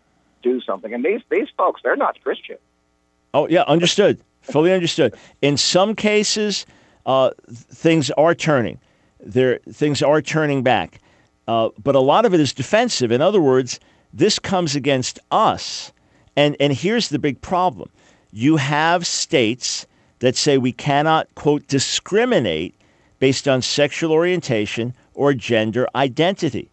do something. And these these folks, they're not Christian. Oh yeah, understood, fully understood. In some cases, uh, things are turning. There, things are turning back, uh, but a lot of it is defensive. In other words, this comes against us. And and here's the big problem. You have states that say we cannot, quote, discriminate based on sexual orientation or gender identity.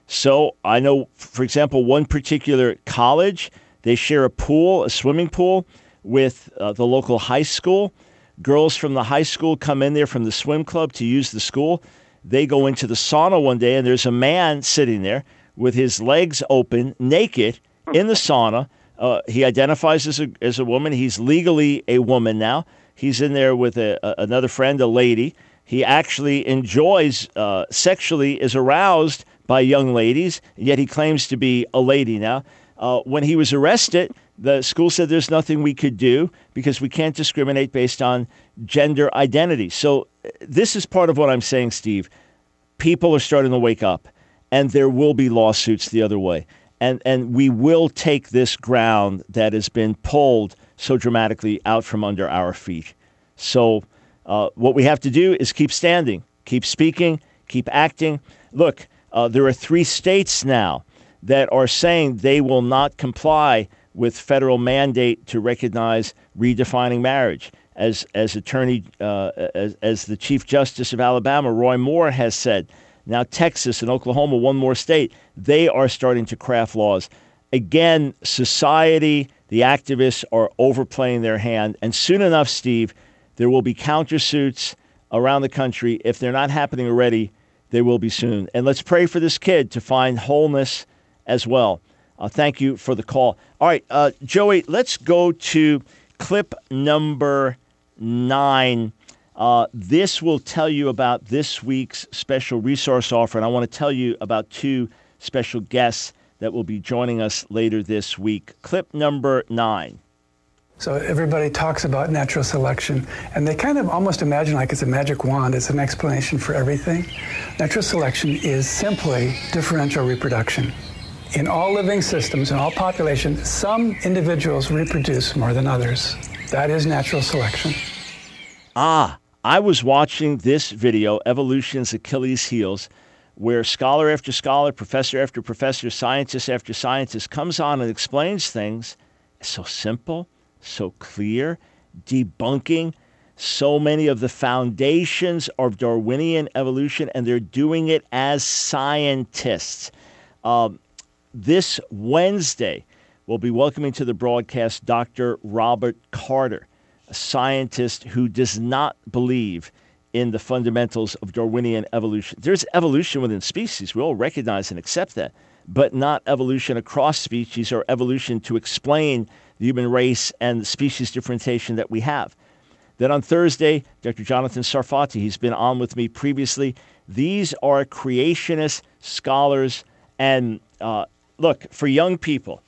So I know, for example, one particular college, they share a pool, a swimming pool, with uh, the local high school. Girls from the high school come in there from the swim club to use the school. They go into the sauna one day, and there's a man sitting there with his legs open, naked, in the sauna. Uh, he identifies as a as a woman. He's legally a woman now. He's in there with a, a, another friend, a lady. He actually enjoys, uh, sexually is aroused by young ladies, yet he claims to be a lady now. Uh, when he was arrested, the school said there's nothing we could do because we can't discriminate based on gender identity. So this is part of what I'm saying, Steve. People are starting to wake up, and there will be lawsuits the other way. And and we will take this ground that has been pulled so dramatically out from under our feet. So uh, what we have to do is keep standing, keep speaking, keep acting. Look, uh, there are three states now that are saying they will not comply with federal mandate to recognize redefining marriage. As as attorney, uh, as, as the Chief Justice of Alabama, Roy Moore, has said, now Texas and Oklahoma, one more state, they are starting to craft laws. Again, society, the activists are overplaying their hand. And soon enough, Steve, there will be countersuits around the country. If they're not happening already, they will be soon. And let's pray for this kid to find wholeness as well. Uh, thank you for the call. All right, uh, Joey, let's go to clip number nine. Uh, this will tell you about this week's special resource offer, and I want to tell you about two special guests that will be joining us later this week. Clip number nine. So everybody talks about natural selection, and they kind of almost imagine like it's a magic wand. It's an explanation for everything. Natural selection is simply differential reproduction. In all living systems, in all populations, some individuals reproduce more than others. That is natural selection. Ah. I was watching this video, Evolution's Achilles Heels, where scholar after scholar, professor after professor, scientist after scientist comes on and explains things so simple, so clear, debunking so many of the foundations of Darwinian evolution, and they're doing it as scientists. Um, this Wednesday, we'll be welcoming to the broadcast Doctor Robert Carter, a scientist who does not believe in the fundamentals of Darwinian evolution. There's evolution within species. We all recognize and accept that, but not evolution across species or evolution to explain the human race and the species differentiation that we have. Then on Thursday, Doctor Jonathan Sarfati, he's been on with me previously. These are creationist scholars. And uh, look, for young people,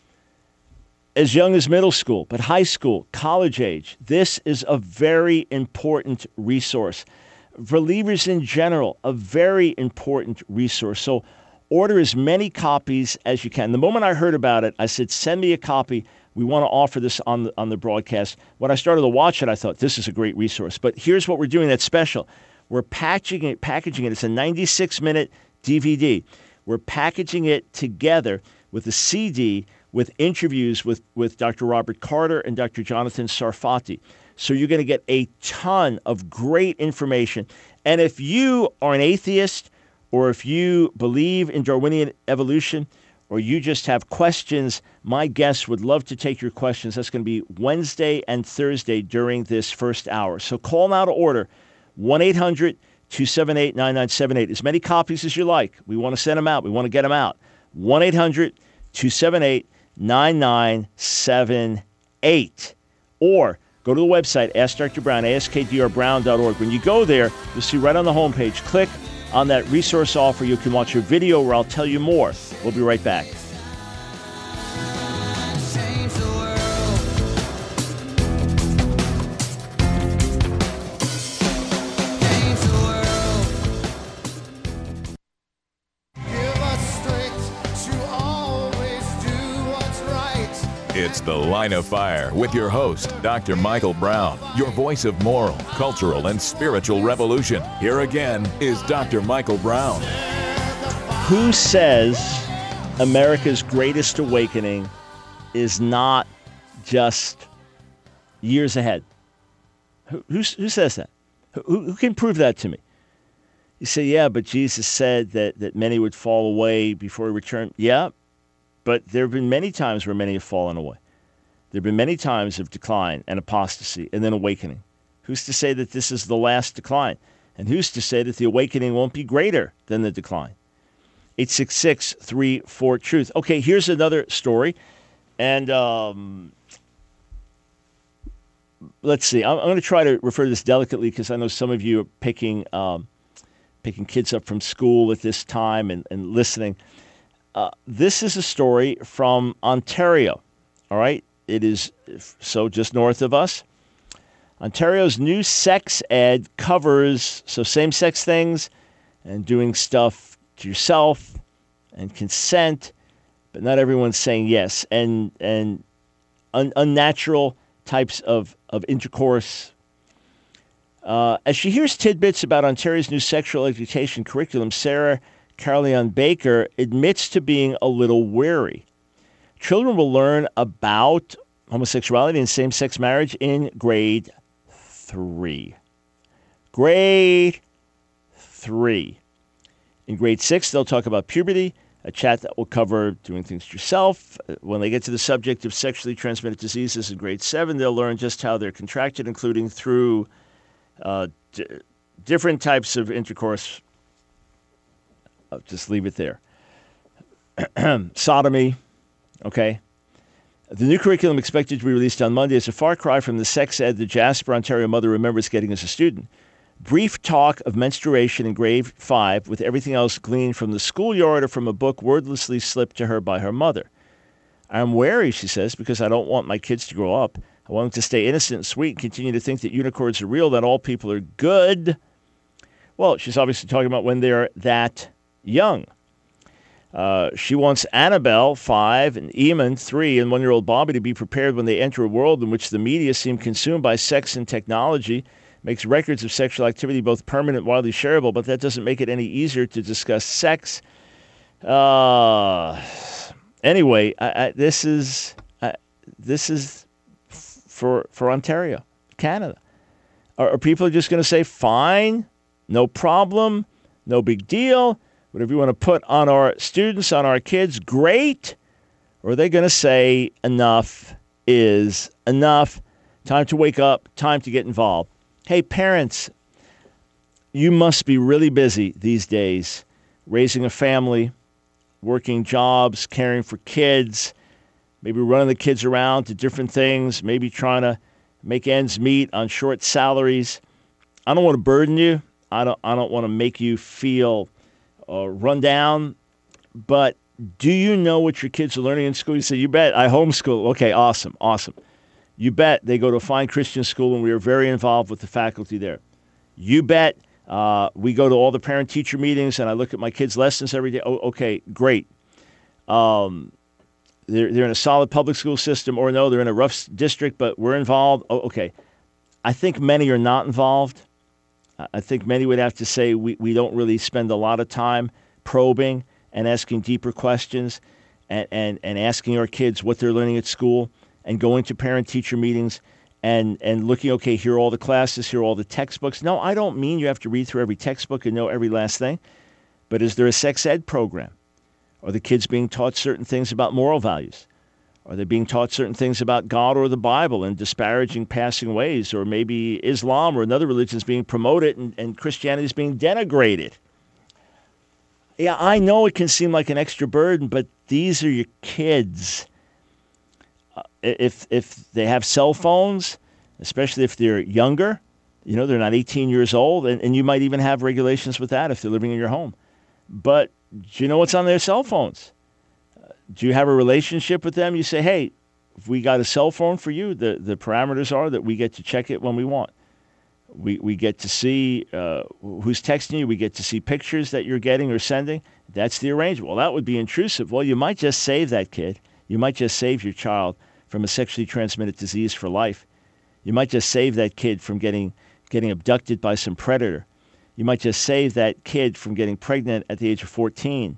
as young as middle school, but high school, college age, this is a very important resource. For believers in general, a very important resource. So order as many copies as you can. The moment I heard about it, I said, send me a copy. We want to offer this on the, on the broadcast. When I started to watch it, I thought, this is a great resource. But here's what we're doing that's special. We're packaging it. Packaging it. It's a ninety-six minute D V D. We're packaging it together with a C D with interviews with, with Doctor Robert Carter and Doctor Jonathan Sarfati. So you're going to get a ton of great information. And if you are an atheist, or if you believe in Darwinian evolution, or you just have questions, my guests would love to take your questions. That's going to be Wednesday and Thursday during this first hour. So call now to order, one eight hundred two seven eight nine nine seven eight. As many copies as you like. We want to send them out. We want to get them out. one eight hundred two seven eight nine nine seven eight. Or go to the website, Ask Doctor Brown, ask d r brown dot org. When you go there, you'll see right on the homepage, click on that resource offer. You can watch a video where I'll tell you more. We'll be right back. It's The Line of Fire with your host, Doctor Michael Brown, your voice of moral, cultural, and spiritual revolution. Here again is Doctor Michael Brown. Who says America's greatest awakening is not just years ahead? Who, who, who says that? Who, who can prove that to me? You say, yeah, but Jesus said that, that many would fall away before he returned. Yeah, but there have been many times where many have fallen away. There have been many times of decline and apostasy and then awakening. Who's to say that this is the last decline? And who's to say that the awakening won't be greater than the decline? eight six six, three four, truth. Okay, here's another story. And um, let's see. I'm, I'm going to try to refer to this delicately because I know some of you are picking um, picking kids up from school at this time and, and listening. Uh, this is a story from Ontario, all right? It is so just north of us. Ontario's new sex ed covers so same-sex things and doing stuff to yourself and consent, but not everyone's saying yes, and and un- unnatural types of, of intercourse. Uh, as she hears tidbits about Ontario's new sexual education curriculum, Sarah Caroline Baker admits to being a little wary. Children will learn about homosexuality and same-sex marriage in grade three. Grade three. In grade six, they'll talk about puberty, a chat that will cover doing things to yourself. When they get to the subject of sexually transmitted diseases in grade seven, they'll learn just how they're contracted, including through uh, d- different types of intercourse. I'll just leave it there. Sodomy, okay? The new curriculum expected to be released on Monday is a far cry from the sex ed the Jasper, Ontario mother remembers getting as a student. Brief talk of menstruation in grade five with everything else gleaned from the schoolyard or from a book wordlessly slipped to her by her mother. I'm wary, she says, because I don't want my kids to grow up. I want them to stay innocent and sweet and continue to think that unicorns are real, that all people are good. Well, she's obviously talking about when they're that young. Uh, she wants Annabelle, five, and Eamon, three, and one-year-old Bobby to be prepared when they enter a world in which the media seem consumed by sex and technology, makes records of sexual activity both permanent and widely shareable, but that doesn't make it any easier to discuss sex. Uh, anyway, I, I, this is I, this is f- for for Ontario, Canada. Are, are people just going to say, fine, no problem, no big deal? Whatever you want to put on our students, on our kids, great. Or are they going to say enough is enough? Time to wake up, time to get involved. Hey, parents, you must be really busy these days, raising a family, working jobs, caring for kids, maybe running the kids around to different things, maybe trying to make ends meet on short salaries. I don't want to burden you. I don't, I don't want to make you feel Uh, run down, but do you know what your kids are learning in school? You say, you bet, I homeschool. Okay, awesome, awesome. You bet they go to a fine Christian school, and we are very involved with the faculty there. You bet uh, we go to all the parent-teacher meetings, and I look at my kids' lessons every day. Oh, okay, great. Um, they're, they're in a solid public school system, or no, they're in a rough district, but we're involved. Oh, okay. I think many are not involved. I think many would have to say we, we don't really spend a lot of time probing and asking deeper questions. and, and, and asking our kids what they're learning at school and going to parent-teacher meetings and, and looking, okay, here are all the classes, here are all the textbooks. No, I don't mean you have to read through every textbook and know every last thing, but is there a sex ed program? Are the kids being taught certain things about moral values? Are they being taught certain things about God or the Bible in disparaging, passing ways? Or maybe Islam or another religion is being promoted and, and Christianity is being denigrated? Yeah, I know it can seem like an extra burden, but these are your kids. Uh, if if they have cell phones, especially if they're younger, you know, they're not eighteen years old, and, and you might even have regulations with that if they're living in your home. But do you know what's on their cell phones? Uh, do you have a relationship with them? You say, hey, if we got a cell phone for you, the, the parameters are that we get to check it when we want. We we get to see uh, who's texting you. We get to see pictures that you're getting or sending. That's the arrangement. Well, that would be intrusive. Well, you might just save that kid. You might just save your child from a sexually transmitted disease for life. You might just save that kid from getting getting abducted by some predator. You might just save that kid from getting pregnant at the age of fourteen.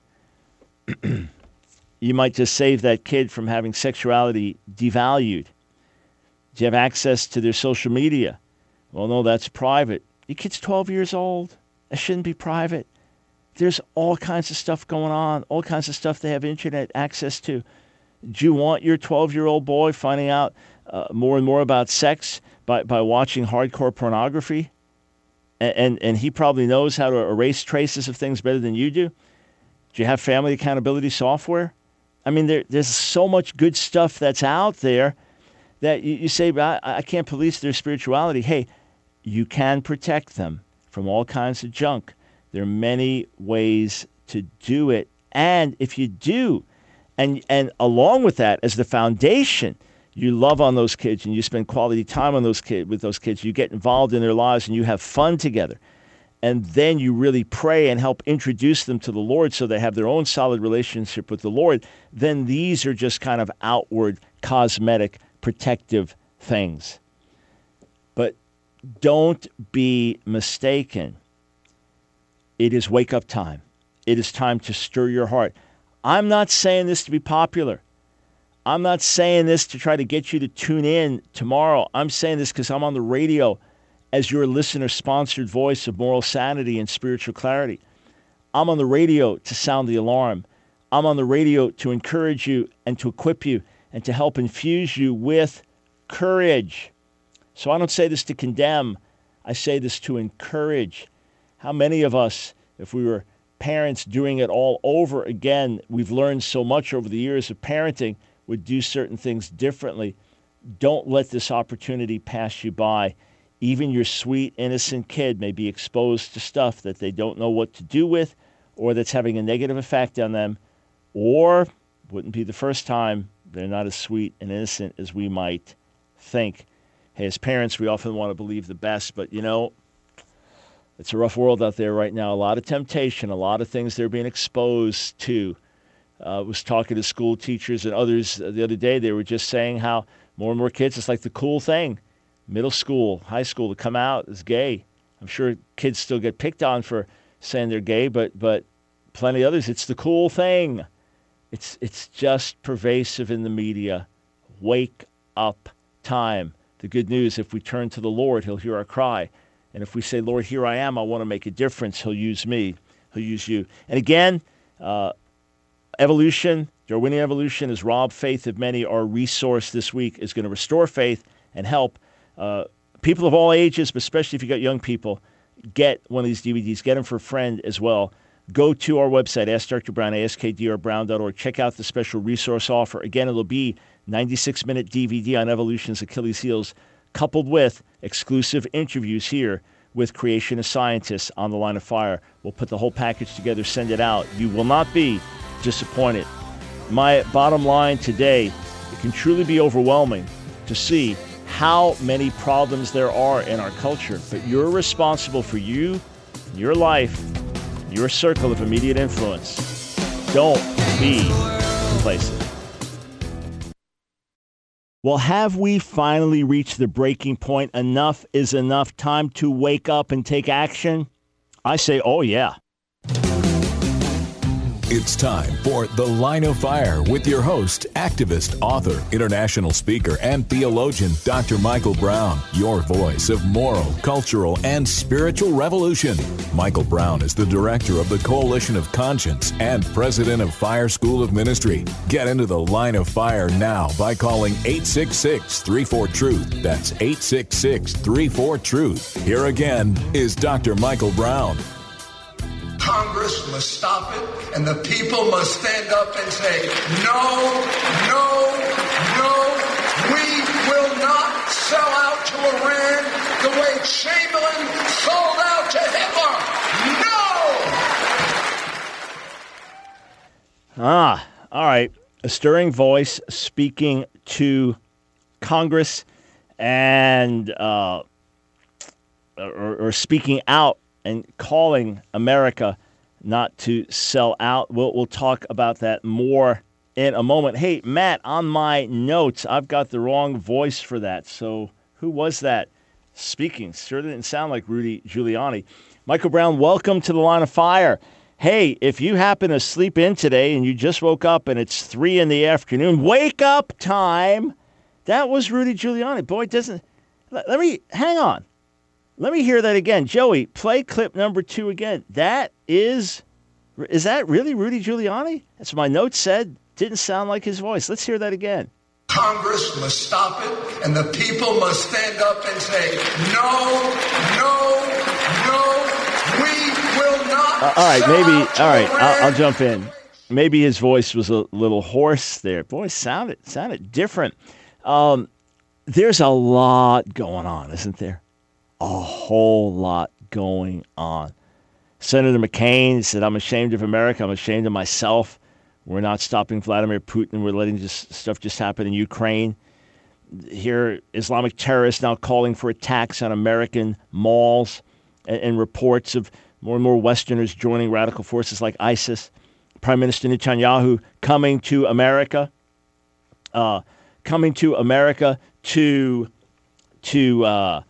You might just save that kid from having sexuality devalued. Do you have access to their social media? Well, no, that's private. Your kid's twelve years old. That shouldn't be private. There's all kinds of stuff going on, all kinds of stuff they have internet access to. Do you want your twelve-year-old boy finding out uh, more and more about sex by, by watching hardcore pornography? And, and and he probably knows how to erase traces of things better than you do. Do you have family accountability software? I mean, there, there's so much good stuff that's out there that you, you say, I, I can't police their spirituality. Hey, you can protect them from all kinds of junk. There are many ways to do it. And if you do, and and along with that, as the foundation, you love on those kids and you spend quality time on those kids with those kids, you get involved in their lives and you have fun together. And then you really pray and help introduce them to the Lord so they have their own solid relationship with the Lord. Then these are just kind of outward, cosmetic, protective things. But don't be mistaken. It is wake-up time. It is time to stir your heart. I'm not saying this to be popular. I'm not saying this to try to get you to tune in tomorrow. I'm saying this because I'm on the radio as your listener-sponsored voice of moral sanity and spiritual clarity. I'm on the radio to sound the alarm. I'm on the radio to encourage you and to equip you and to help infuse you with courage. So I don't say this to condemn. I say this to encourage. How many of us, if we were parents doing it all over again, we've learned so much over the years of parenting, would do certain things differently. Don't let this opportunity pass you by. Even your sweet, innocent kid may be exposed to stuff that they don't know what to do with or that's having a negative effect on them, or wouldn't be the first time they're not as sweet and innocent as we might think. Hey, as parents, we often want to believe the best, but, you know, it's a rough world out there right now. A lot of temptation, a lot of things they're being exposed to. I uh, was talking to school teachers and others the other day. They were just saying how more and more kids, it's like the cool thing. Middle school, high school, to come out as gay. I'm sure kids still get picked on for saying they're gay, but but plenty of others, it's the cool thing. It's it's just pervasive in the media. Wake up time. The good news, if we turn to the Lord, he'll hear our cry. And if we say, Lord, here I am, I want to make a difference, he'll use me, he'll use you. And again, uh, evolution, Darwinian evolution has robbed faith of many. Our resource this week is going to restore faith and help uh, people of all ages, but especially if you got young people, get one of these D V Ds. Get them for a friend as well. Go to our website, Ask Doctor Brown, ask d r brown dot org. Check out the special resource offer. Again, it'll be ninety-six minute D V D on evolution's Achilles heels, coupled with exclusive interviews here with creationist scientists on the Line of Fire. We'll put the whole package together, send it out. You will not be disappointed. My bottom line today, it can truly be overwhelming to see how many problems there are in our culture, but you're responsible for you, your life, your circle of immediate influence. Don't be complacent. Well, have we finally reached the breaking point? Enough is enough. Time to wake up and take action? I say, oh yeah. It's time for The Line of Fire with your host, activist, author, international speaker, and theologian, Doctor Michael Brown, your voice of moral, cultural, and spiritual revolution. Michael Brown is the director of the Coalition of Conscience and president of Fire School of Ministry. Get into The Line of Fire now by calling eight six six, three four, truth. That's eight six six, three four, truth. Here again is Doctor Michael Brown. Congress must stop it, and the people must stand up and say, no, no, no, we will not sell out to Iran the way Chamberlain sold out to Hitler. No! Ah, all right. A stirring voice speaking to Congress and uh, or, or speaking out and calling America not to sell out. We'll, we'll talk about that more in a moment. Hey, Matt, on my notes, I've got the wrong voice for that. So who was that speaking? Sure didn't sound like Rudy Giuliani. Michael Brown, welcome to the Line of Fire. Hey, if you happen to sleep in today and you just woke up and it's three in the afternoon, wake up time. That was Rudy Giuliani. Boy, doesn't let, let me hang on. Let me hear that again. Joey, play clip number two again. That is, is that really Rudy Giuliani? That's what my notes said. Didn't sound like his voice. Let's hear that again. Congress must stop it, and the people must stand up and say, no, no, no, we will not. Uh, all right, sell maybe, out to all right, Iran. I'll, I'll jump in. Maybe his voice was a little hoarse there. Boy, sounded, sounded different. Um, there's a lot going on, isn't there? A whole lot going on. Senator McCain said, I'm ashamed of America. I'm ashamed of myself. We're not stopping Vladimir Putin. We're letting this stuff just happen in Ukraine. Here, Islamic terrorists now calling for attacks on American malls and, and reports of more and more Westerners joining radical forces like ISIS. Prime Minister Netanyahu coming to America, uh, coming to America to, to, uh,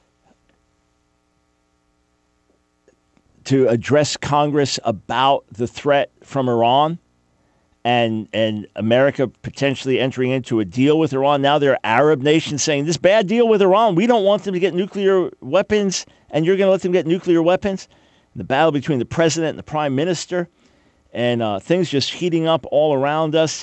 to address Congress about the threat from Iran and and America potentially entering into a deal with Iran. Now there are Arab nations saying this bad deal with Iran. We don't want them to get nuclear weapons, and you're going to let them get nuclear weapons. The battle between the president and the prime minister, and uh, things just heating up all around us.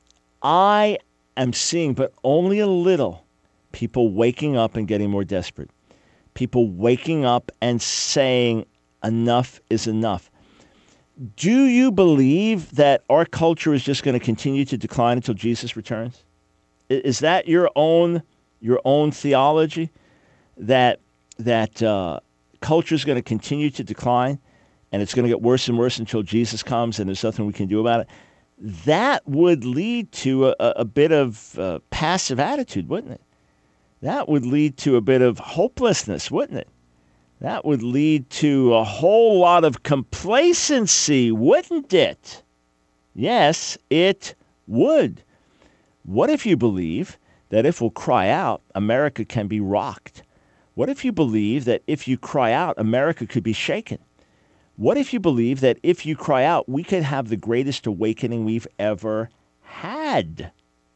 I am seeing, but only a little, people waking up and getting more desperate. People waking up and saying, enough is enough. Do you believe that our culture is just going to continue to decline until Jesus returns? Is that your own your own theology, that that uh, culture is going to continue to decline and it's going to get worse and worse until Jesus comes and there's nothing we can do about it? That would lead to a, a bit of uh, passive attitude, wouldn't it? That would lead to a bit of hopelessness, wouldn't it? That would lead to a whole lot of complacency, wouldn't it? Yes, it would. What if you believe that if we'll cry out, America can be rocked? What if you believe that if you cry out, America could be shaken? What if you believe that if you cry out, we could have the greatest awakening we've ever had?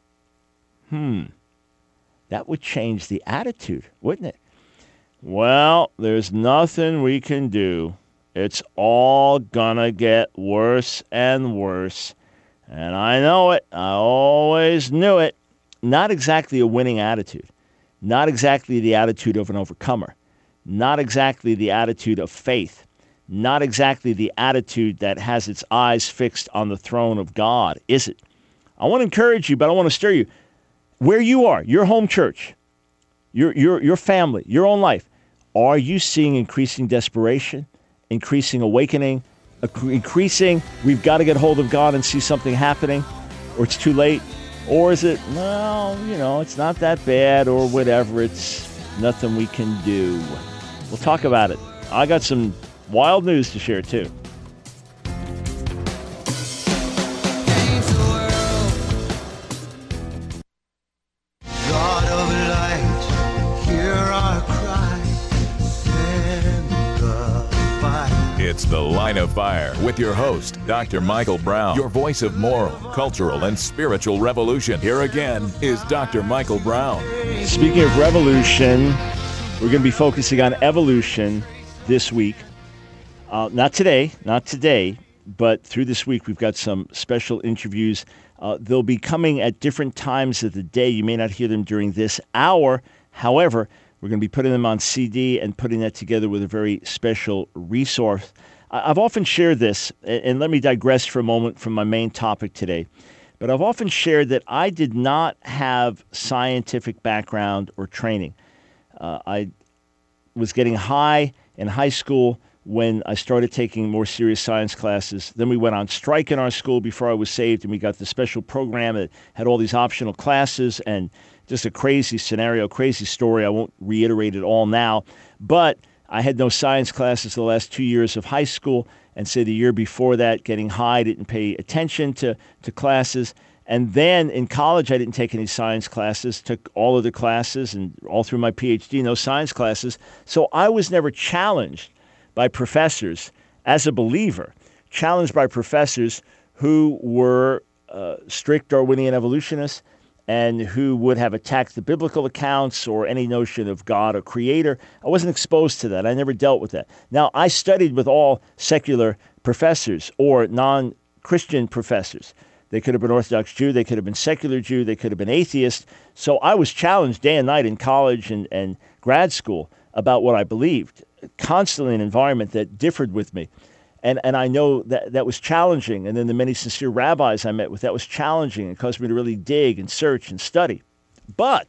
Hmm. That would change the attitude, wouldn't it? Well, there's nothing we can do. It's all gonna get worse and worse. And I know it. I always knew it. Not exactly a winning attitude. Not exactly the attitude of an overcomer. Not exactly the attitude of faith. Not exactly the attitude that has its eyes fixed on the throne of God, is it? I want to encourage you, but I want to stir you. Where you are, your home church, your your your family, your own life, are you seeing increasing desperation, increasing awakening, increasing, we've got to get hold of God and see something happening, or it's too late? Or is it, well, you know, it's not that bad, or whatever, it's nothing we can do? We'll talk about it. I got some wild news to share, too. It's The Line of Fire with your host, Doctor Michael Brown, your voice of moral, cultural, and spiritual revolution. Here again is Doctor Michael Brown. Speaking of revolution, we're going to be focusing on evolution this week. Uh, not today, not today, but through this week we've got some special interviews. Uh, they'll be coming at different times of the day. You may not hear them during this hour. However, we're going to be putting them on C D and putting that together with a very special resource. I've often shared this, and let me digress for a moment from my main topic today, but I've often shared that I did not have scientific background or training. Uh, I was getting high in high school when I started taking more serious science classes. Then we went on strike in our school before I was saved, and we got the special program that had all these optional classes and just a crazy scenario, crazy story. I won't reiterate it all now, but I had no science classes the last two years of high school, and say the year before that, getting high, didn't pay attention to, to classes. And then in college, I didn't take any science classes, took all of the classes, and all through my P H D, no science classes. So I was never challenged by professors as a believer, challenged by professors who were uh, strict Darwinian evolutionists and who would have attacked the biblical accounts or any notion of God or creator. I wasn't exposed to that. I never dealt with that. Now, I studied with all secular professors or non-Christian professors. They could have been Orthodox Jew, they could have been secular Jew, they could have been atheist. So I was challenged day and night in college and, and grad school about what I believed, constantly in an environment that differed with me. And and I know that that was challenging. And then the many sincere rabbis I met with, that was challenging and caused me to really dig and search and study. But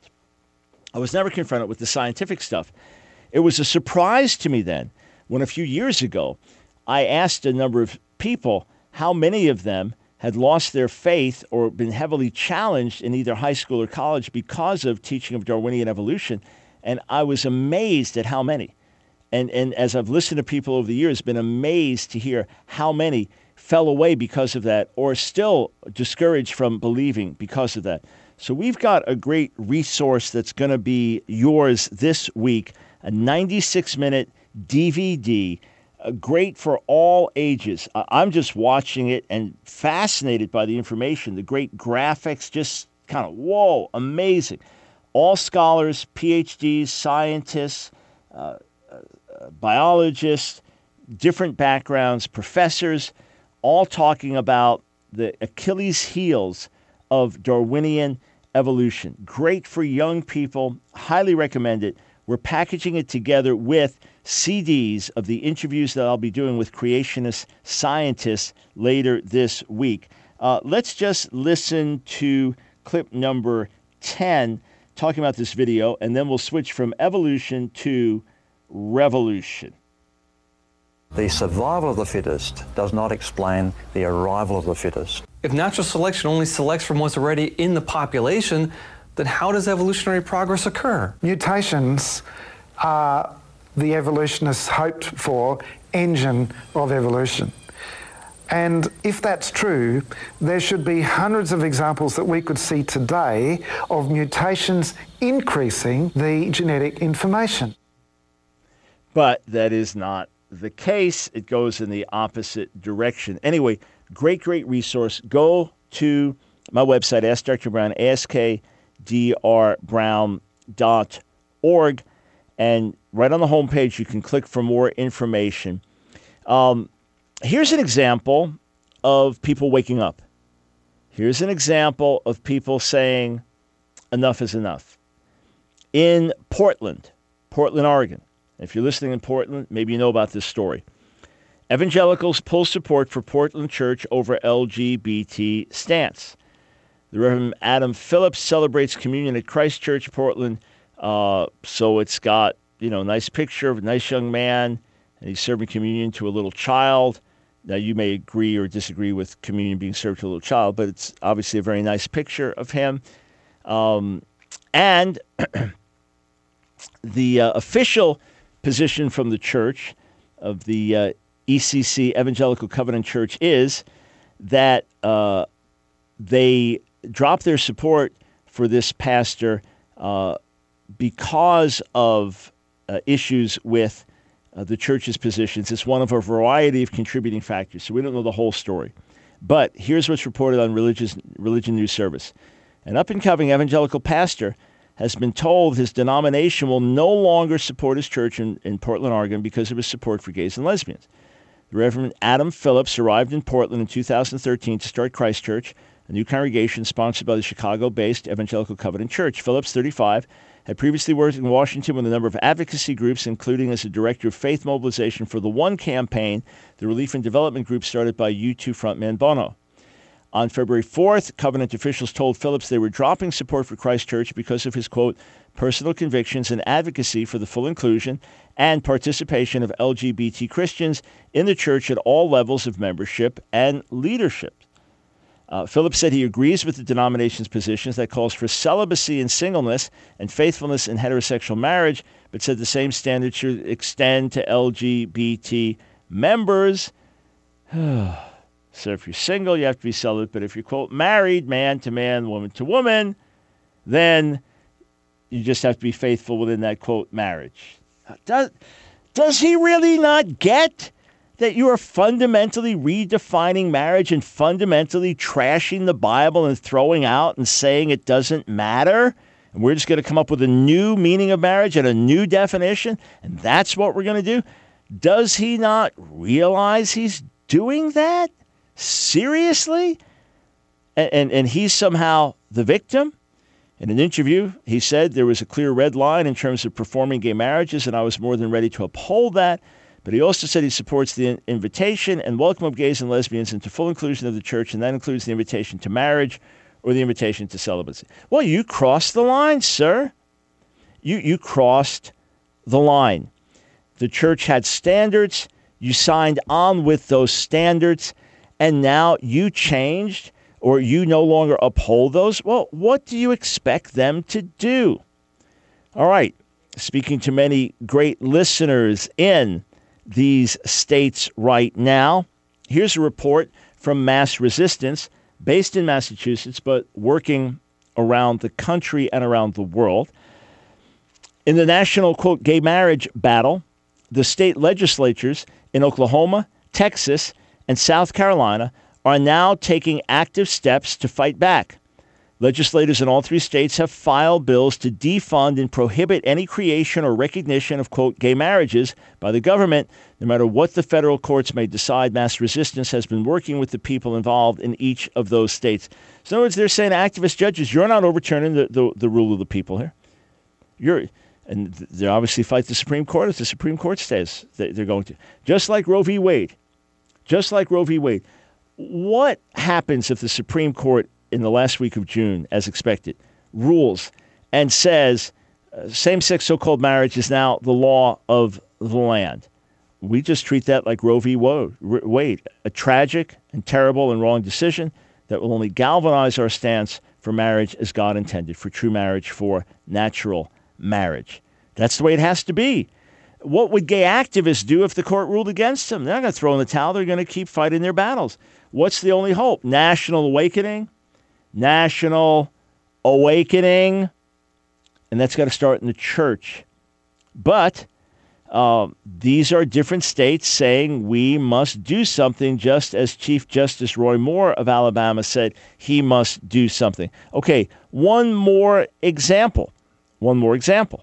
I was never confronted with the scientific stuff. It was a surprise to me then when a few years ago I asked a number of people how many of them had lost their faith or been heavily challenged in either high school or college because of teaching of Darwinian evolution. And I was amazed at how many. And and as I've listened to people over the years, been amazed to hear how many fell away because of that or still discouraged from believing because of that. So we've got a great resource that's going to be yours this week, a ninety-six minute D V D, uh, great for all ages. Uh, I'm just watching it and fascinated by the information, the great graphics, just kind of, whoa, amazing. All scholars, P H Ds, scientists, uh, biologists, different backgrounds, professors, all talking about the Achilles heels of Darwinian evolution. Great for young people, highly recommend it. We're packaging it together with C Ds of the interviews that I'll be doing with creationist scientists later this week. Uh, let's just listen to clip number ten, talking about this video, and then we'll switch from evolution to revolution. The survival of the fittest does not explain the arrival of the fittest. If natural selection only selects from what's already in the population, then how does evolutionary progress occur? Mutations are the evolutionists' hoped for engine of evolution. And if that's true, there should be hundreds of examples that we could see today of mutations increasing the genetic information. But that is not the case. It goes in the opposite direction. Anyway, great, great resource. Go to my website, Ask Doctor Brown, ask d r brown dot org, and right on the homepage you can click for more information. Um, here's an example of people waking up. Here's an example of people saying enough is enough. In Portland, Portland, Oregon, if you're listening in Portland, maybe you know about this story. Evangelicals pull support for Portland Church over L G B T stance. The Reverend Adam Phillips celebrates communion at Christ Church, Portland. Uh, so it's got, you know, a nice picture of a nice young man, and he's serving communion to a little child. Now, you may agree or disagree with communion being served to a little child, but it's obviously a very nice picture of him. Um, and the uh, official position from the church of the uh, E C C, Evangelical Covenant Church, is that uh, they drop their support for this pastor uh, because of uh, issues with uh, the church's positions. It's one of a variety of contributing factors, so we don't know the whole story. But here's what's reported on Religious, Religion News Service. An up-and-coming evangelical pastor has been told his denomination will no longer support his church in, in Portland, Oregon because of his support for gays and lesbians. The Reverend Adam Phillips arrived in Portland in two thousand thirteen to start Christ Church, a new congregation sponsored by the Chicago-based Evangelical Covenant Church. Phillips, thirty-five, had previously worked in Washington with a number of advocacy groups, including as a director of faith mobilization for the One Campaign, the relief and development group started by U two frontman Bono. On February fourth, Covenant officials told Phillips they were dropping support for Christ Church because of his, quote, personal convictions and advocacy for the full inclusion and participation of L G B T Christians in the church at all levels of membership and leadership. Uh, Phillips said he agrees with the denomination's positions that calls for celibacy in singleness and faithfulness in heterosexual marriage, but said the same standards should extend to L G B T members. So if you're single, you have to be celibate. But if you're, quote, married, man to man, woman to woman, then you just have to be faithful within that, quote, marriage. Does, does he really not get that you are fundamentally redefining marriage and fundamentally trashing the Bible and throwing out and saying it doesn't matter? And we're just going to come up with a new meaning of marriage and a new definition, and that's what we're going to do? Does he not realize he's doing that? Seriously? And, and, and he's somehow the victim? In an interview, he said there was a clear red line in terms of performing gay marriages, and I was more than ready to uphold that. But he also said he supports the invitation and welcome of gays and lesbians into full inclusion of the church, and that includes the invitation to marriage or the invitation to celibacy. Well, you crossed the line, sir. You, you crossed the line. The church had standards. You signed on with those standards, and now you changed or you no longer uphold those. Well, what do you expect them to do? All right. Speaking to many great listeners in these states right now, here's a report from Mass Resistance, based in Massachusetts, but working around the country and around the world. In the national, quote, gay marriage battle, the state legislatures in Oklahoma, Texas, and South Carolina are now taking active steps to fight back. Legislators in all three states have filed bills to defund and prohibit any creation or recognition of, quote, gay marriages by the government, no matter what the federal courts may decide. Mass Resistance has been working with the people involved in each of those states. So in other words, they're saying, activist judges, you're not overturning the, the, the rule of the people here. You're, and they obviously fight the Supreme Court as the Supreme Court says they're going to. Just like Roe v. Wade. Just like Roe v. Wade. What happens if the Supreme Court in the last week of June, as expected, rules and says uh, same-sex so-called marriage is now the law of the land? We just treat that like Roe v. Wade, a tragic and terrible and wrong decision that will only galvanize our stance for marriage as God intended, for true marriage, for natural marriage. That's the way it has to be. What would gay activists do if the court ruled against them? They're not going to throw in the towel. They're going to keep fighting their battles. What's the only hope? National awakening? National awakening. And that's got to start in the church. But uh, these are different states saying we must do something, just as Chief Justice Roy Moore of Alabama said he must do something. Okay, one more example. One more example.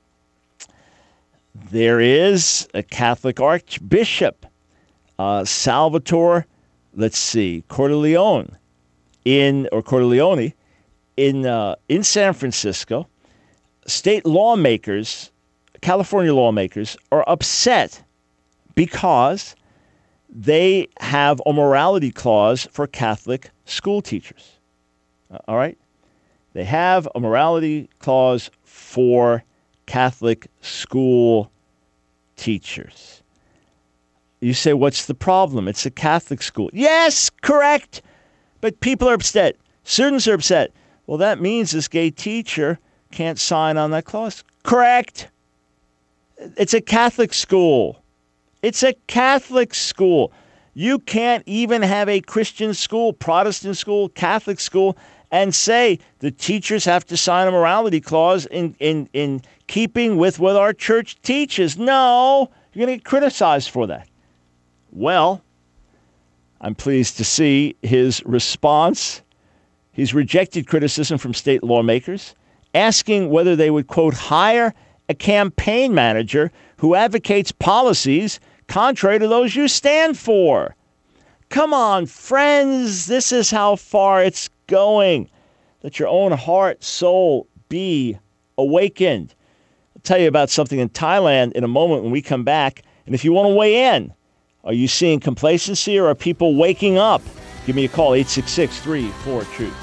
There is a Catholic Archbishop, uh, Salvatore, let's see, Cordileone, in or Cordileone, in uh, in San Francisco. State lawmakers, California lawmakers, are upset because they have a morality clause for Catholic school teachers. Uh, all right, they have a morality clause for Catholic school teachers. You say, what's the problem? It's a Catholic school. Yes, correct. But people are upset. Students are upset. Well, that means this gay teacher can't sign on that clause. Correct. It's a Catholic school. It's a Catholic school. You can't even have a Christian school, Protestant school, Catholic school, and say the teachers have to sign a morality clause in, in, in keeping with what our church teaches. No, You're going to get criticized for that. Well, I'm pleased to see his response. He's rejected criticism from state lawmakers, asking whether they would, quote, hire a campaign manager who advocates policies contrary to those you stand for. Come on, friends, this is how far it's going. Let your own heart, soul be awakened. I'll tell you about something in Thailand in a moment when we come back. And if you want to weigh in, are you seeing complacency or are people waking up? Give me a call, eight six six, three four, truth.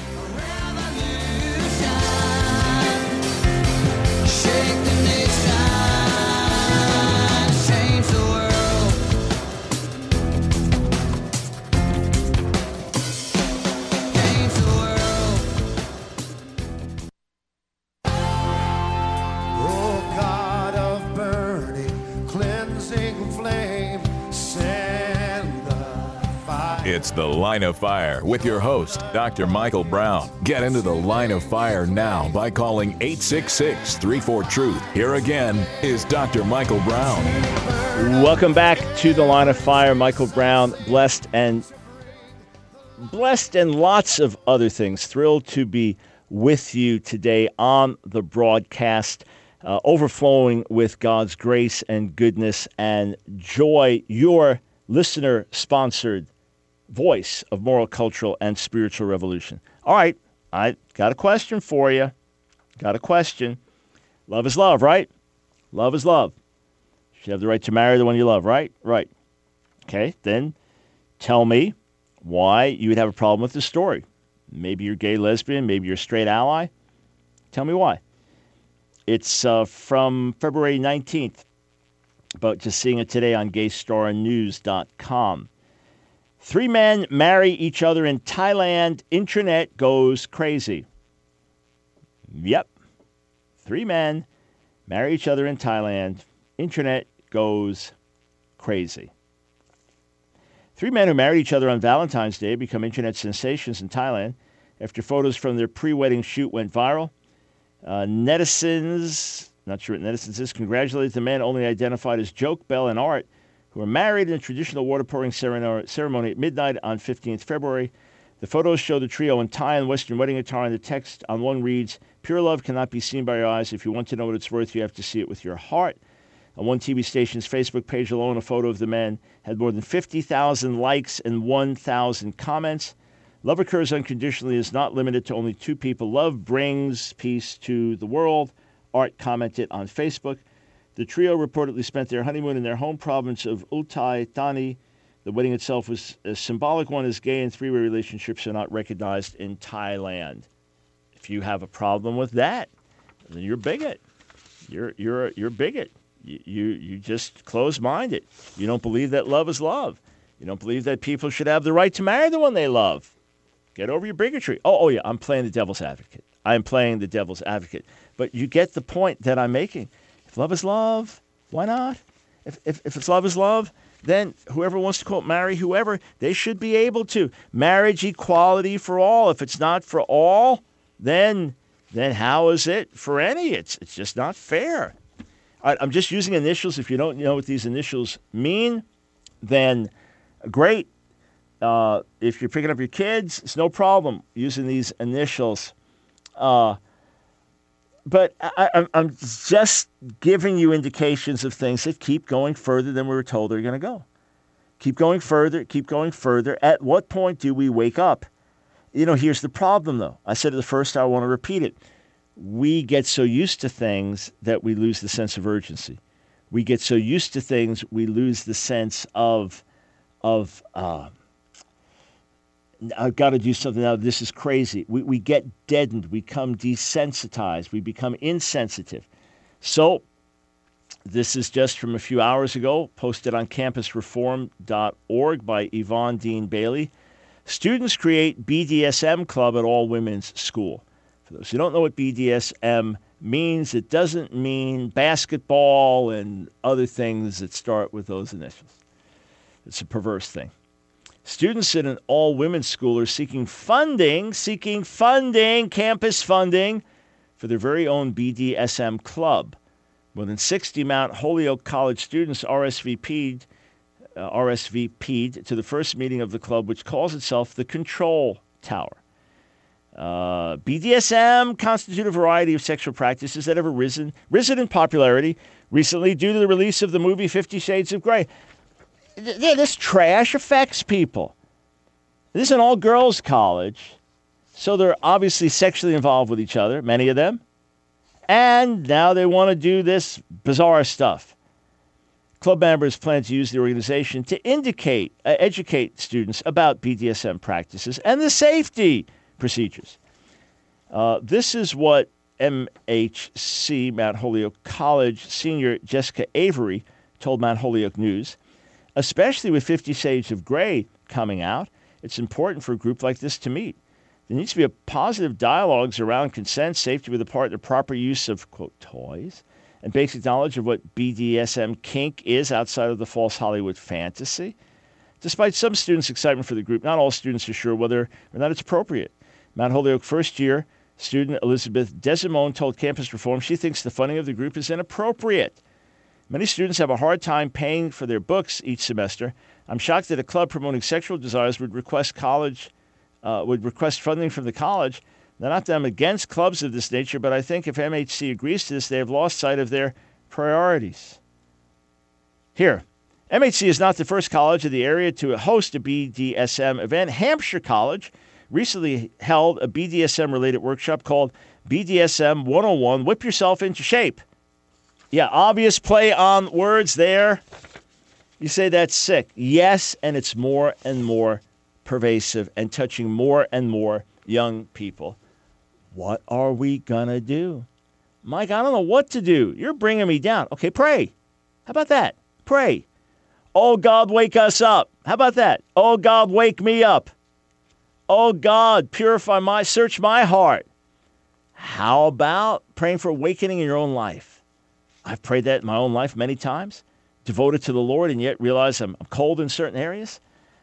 It's The Line of Fire with your host, Doctor Michael Brown. Get into the Line of Fire now by calling eight six six, three four, truth. Here again is Doctor Michael Brown. Welcome back to the Line of Fire. Michael Brown, blessed and blessed and lots of other things. Thrilled to be with you today on the broadcast, uh, overflowing with God's grace and goodness and joy. Your listener-sponsored voice of moral, cultural, and spiritual revolution. All right, I got a question for you. Got a question. Love is love, right? Love is love. You should have the right to marry the one you love, right? Right. Okay, then tell me why you would have a problem with this story. Maybe you're gay, lesbian, maybe you're a straight ally. Tell me why. It's uh, from February nineteenth, but just seeing it today on gay star news dot com. Three men marry each other in Thailand. Internet goes crazy. Yep. Three men marry each other in Thailand. Internet goes crazy. Three men who married each other on Valentine's Day become internet sensations in Thailand after photos from their pre-wedding shoot went viral. Uh, netizens, not sure what netizens is, congratulated the men only identified as Joke, Bell, and Art, who were married in a traditional water-pouring ceremony at midnight on fifteenth February. The photos show the trio in Thai and Western wedding attire, and the text on one reads, "Pure love cannot be seen by your eyes. If you want to know what it's worth, you have to see it with your heart." On one T V station's Facebook page alone, a photo of the men had more than fifty thousand likes and one thousand comments. Love occurs unconditionally is not limited to only two people. Love brings peace to the world, Art commented on Facebook. The trio reportedly spent their honeymoon in their home province of Uthai Thani. The wedding itself was a symbolic one, as gay and three-way relationships are not recognized in Thailand. If you have a problem with that, then you're a bigot. You're you're you're a bigot. You, you you just close-minded. You don't believe that love is love. You don't believe that people should have the right to marry the one they love. Get over your bigotry. Oh, oh yeah, I'm playing the devil's advocate. I'm playing the devil's advocate. But you get the point that I'm making. If love is love, why not? If, if if it's love is love, then whoever wants to, quote, marry whoever, they should be able to. Marriage equality for all. If it's not for all, then then how is it for any? It's it's just not fair. All right, I'm just using initials. If you don't know what these initials mean, then great. Uh, if you're picking up your kids, it's no problem using these initials. Uh But I, I'm just giving you indications of things that keep going further than we were told they're going to go. Keep going further, keep going further. At what point do we wake up? You know, here's the problem, though. I said it the first time, I want to repeat it. We get so used to things that we lose the sense of urgency. We get so used to things, we lose the sense of, of uh, I've got to do something now. This is crazy. We we get deadened. We become desensitized. We become insensitive. So this is just from a few hours ago, posted on campus reform dot org by Yvonne Dean Bailey. Students create B D S M club at all women's school. For those who don't know what B D S M means, it doesn't mean basketball and other things that start with those initials. It's a perverse thing. Students in an all-women's school are seeking funding, seeking funding, campus funding, for their very own B D S M club. More than sixty Mount Holyoke College students R S V P'd, uh, R S V P'd to the first meeting of the club, which calls itself the Control Tower. Uh, B D S M constitute a variety of sexual practices that have arisen, risen in popularity recently due to the release of the movie Fifty Shades of Grey. Yeah, this trash affects people. This is an all-girls college, so they're obviously sexually involved with each other, many of them, and now they want to do this bizarre stuff. Club members plan to use the organization to indicate, uh, educate students about B D S M practices and the safety procedures. Uh, this is what M H C, Mount Holyoke College senior Jessica Avery, told Mount Holyoke News. Especially with Fifty Shades of Grey coming out, it's important for a group like this to meet. There needs to be a positive dialogues around consent, safety with the partner, proper use of, quote, toys, and basic knowledge of what B D S M kink is outside of the false Hollywood fantasy. Despite some students' excitement for the group, not all students are sure whether or not it's appropriate. Mount Holyoke first-year student Elizabeth Desimone told Campus Reform she thinks the funding of the group is inappropriate. Many students have a hard time paying for their books each semester. I'm shocked that a club promoting sexual desires would request college, uh, would request funding from the college. Now, not that I'm against clubs of this nature, but I think if M H C agrees to this, they have lost sight of their priorities. Here, M H C is not the first college in the area to host a B D S M event. Hampshire College recently held a B D S M-related workshop called B D S M one oh one, Whip Yourself into Shape. Yeah, obvious play on words there. You say that's sick. Yes, and it's more and more pervasive and touching more and more young people. What are we going to do? Mike, I don't know what to do. You're bringing me down. Okay, pray. How about that? Pray. Oh, God, wake us up. How about that? Oh, God, wake me up. Oh, God, purify my, search my heart. How about praying for awakening in your own life? I've prayed that in my own life many times, devoted to the Lord, and yet realize I'm cold in certain areas.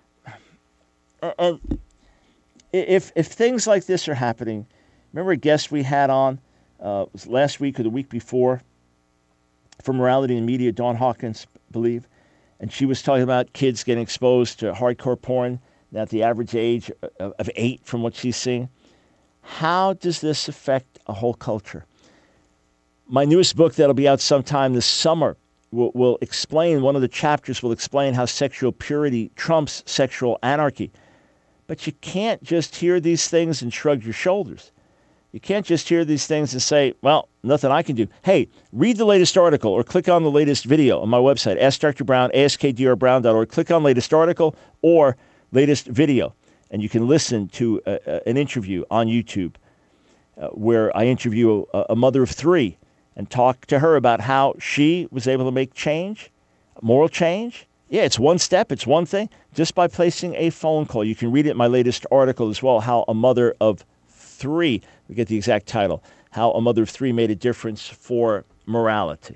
And if if things like this are happening, remember a guest we had on uh, was last week or the week before from Morality and Media, Dawn Hawkins, I believe, and she was talking about kids getting exposed to hardcore porn at the average age of, of eight from what she's seeing. How does this affect a whole culture? My newest book that'll be out sometime this summer will, will explain, one of the chapters will explain how sexual purity trumps sexual anarchy. But you can't just hear these things and shrug your shoulders. You can't just hear these things and say, well, nothing I can do. Hey, read the latest article or click on the latest video on my website, Ask Doctor Brown, ask d r brown dot org. Click on latest article or latest video, and you can listen to a, a, an interview on YouTube uh, where I interview a, a mother of three and talk to her about how she was able to make change, moral change. Yeah, it's one step, it's one thing, just by placing a phone call. You can read it in my latest article as well, How a Mother of Three, we get the exact title, How a Mother of Three Made a Difference for Morality.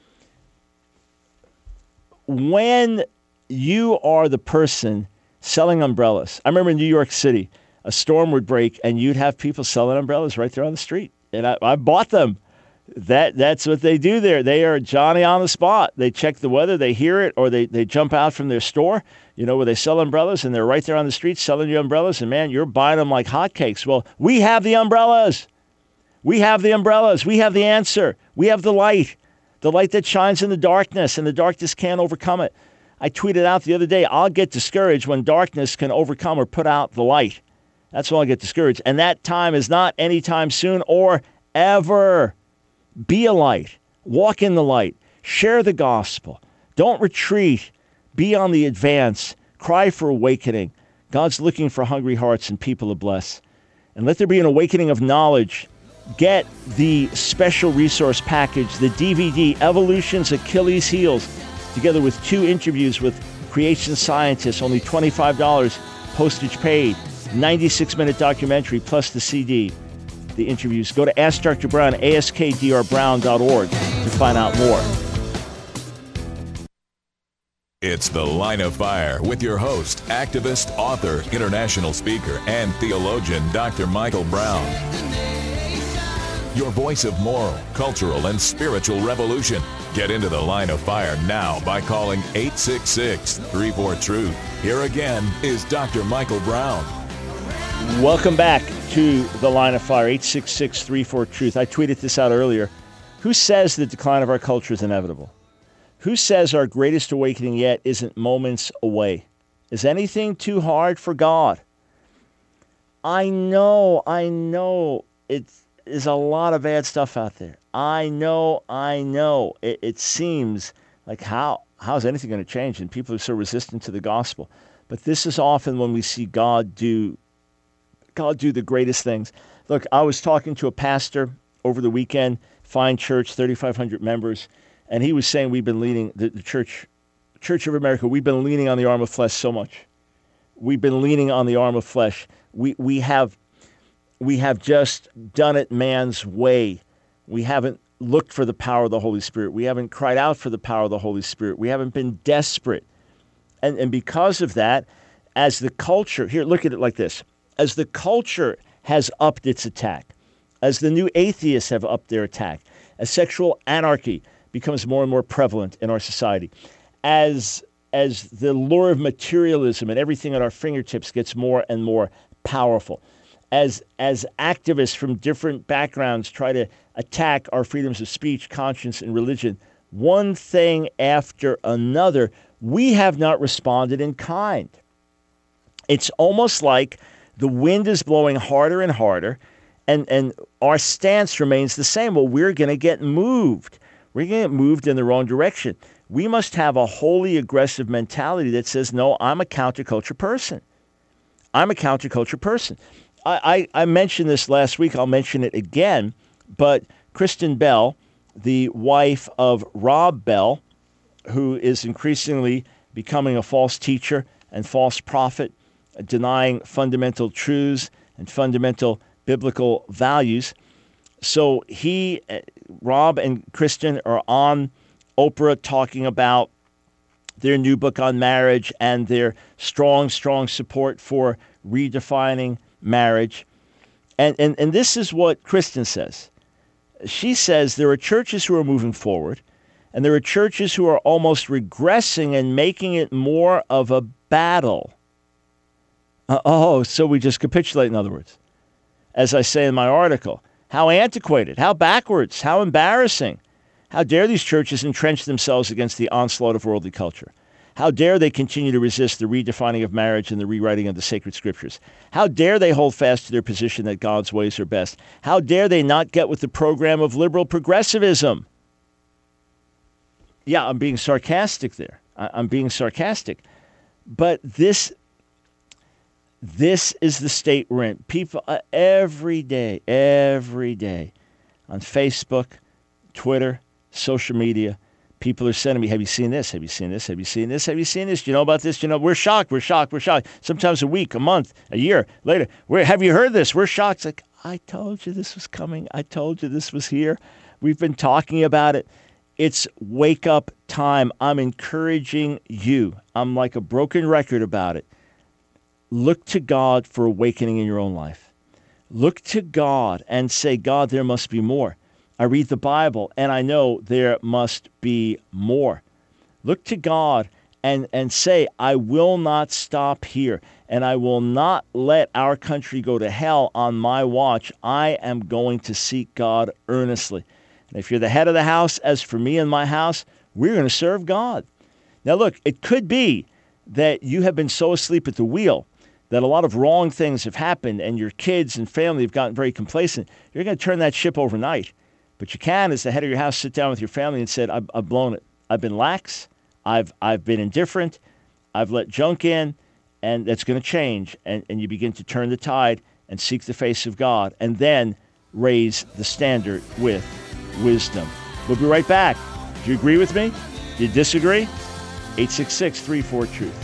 When you are the person selling umbrellas, I remember in New York City, a storm would break and you'd have people selling umbrellas right there on the street. And I, I bought them. That That's what they do there. They are Johnny on the spot. They check the weather, they hear it, or they, they jump out from their store, you know, where they sell umbrellas, and they're right there on the street selling you umbrellas, and man, you're buying them like hotcakes. Well, we have the umbrellas. We have the umbrellas. We have the answer. We have the light, the light that shines in the darkness, and the darkness can't overcome it. I tweeted out the other day, I'll get discouraged when darkness can overcome or put out the light. That's when I'll get discouraged. And that time is not anytime soon or ever. Be a light. Walk in the light. Share the gospel. Don't retreat. Be on the advance. Cry for awakening. God's looking for hungry hearts and people to bless. And let there be an awakening of knowledge. Get the special resource package, the D V D, Evolution's Achilles Heels, together with two interviews with creation scientists, only twenty-five dollars, postage paid, ninety-six minute documentary, plus the C D. The interviews. Go to Ask Doctor Brown, ask d r brown dot org to find out more. It's The Line of Fire with your host, activist, author, international speaker, and theologian, Doctor Michael Brown. your voice of moral, cultural, and spiritual revolution. Get into the Line of Fire now by calling eight six six, three four, truth. Here again is Doctor Michael Brown. Welcome back to the Line of Fire, eight six six, three four, truth. I tweeted this out earlier. Who says the decline of our culture is inevitable? Who says our greatest awakening yet isn't moments away? Is anything too hard for God? I know, I know it is a lot of bad stuff out there. I know, I know. It, it seems like how how is anything going to change? And people are so resistant to the gospel. But this is often when we see God do God do the greatest things. Look, I was talking to a pastor over the weekend, fine church, thirty-five hundred members, and he was saying we've been leaning, the, the church, Church of America, we've been leaning on the arm of flesh so much. We've been leaning on the arm of flesh. We we have we have just done it man's way. We haven't looked for the power of the Holy Spirit. We haven't cried out for the power of the Holy Spirit. We haven't been desperate. And and because of that, as the culture, here, look at it like this. As the culture has upped its attack, as the new atheists have upped their attack, as sexual anarchy becomes more and more prevalent in our society, as as the lure of materialism and everything at our fingertips gets more and more powerful, as as activists from different backgrounds try to attack our freedoms of speech, conscience, and religion, one thing after another, we have not responded in kind. It's almost like the wind is blowing harder and harder, and, and our stance remains the same. Well, we're going to get moved. We're going to get moved in the wrong direction. We must have a wholly aggressive mentality that says, no, I'm a counterculture person. I'm a counterculture person. I, I, I mentioned this last week. I'll mention it again. But Kristen Bell, the wife of Rob Bell, who is increasingly becoming a false teacher and false prophet, denying fundamental truths and fundamental biblical values. So he, Rob and Kristen are on Oprah talking about their new book on marriage and their strong, strong support for redefining marriage. And, and, and this is what Kristen says. She says there are churches who are moving forward, and there are churches who are almost regressing and making it more of a battle. Uh, oh, so we just capitulate, in other words. As I say in my article, how antiquated, how backwards, how embarrassing. How dare these churches entrench themselves against the onslaught of worldly culture? How dare they continue to resist the redefining of marriage and the rewriting of the sacred scriptures? How dare they hold fast to their position that God's ways are best? How dare they not get with the program of liberal progressivism? Yeah, I'm being sarcastic there. I'm being sarcastic. But this this is the state we're in. People uh, every day, every day on Facebook, Twitter, social media, people are sending me, have you seen this? Have you seen this? Have you seen this? Have you seen this? Do you know about this? Do you know? We're shocked. We're shocked. We're shocked. Sometimes a week, a month, a year later. We're, have you heard this? We're shocked. It's like, I told you this was coming. I told you this was here. We've been talking about it. It's wake up time. I'm encouraging you. I'm like a broken record about it. Look to God for awakening in your own life. Look to God and say, God, there must be more. I read the Bible, and I know there must be more. Look to God and, and say, I will not stop here, and I will not let our country go to hell on my watch. I am going to seek God earnestly. And if you're the head of the house, as for me and my house, we're going to serve God. Now, look, it could be that you have been so asleep at the wheel that a lot of wrong things have happened, and your kids and family have gotten very complacent. You're going to turn that ship overnight. But you can, as the head of your house, sit down with your family and say, I've, I've blown it. I've been lax. I've I've been indifferent. I've let junk in, and that's going to change. And, and you begin to turn the tide and seek the face of God, and then raise the standard with wisdom. We'll be right back. Do you agree with me? Do you disagree? eight six six, three four, truth.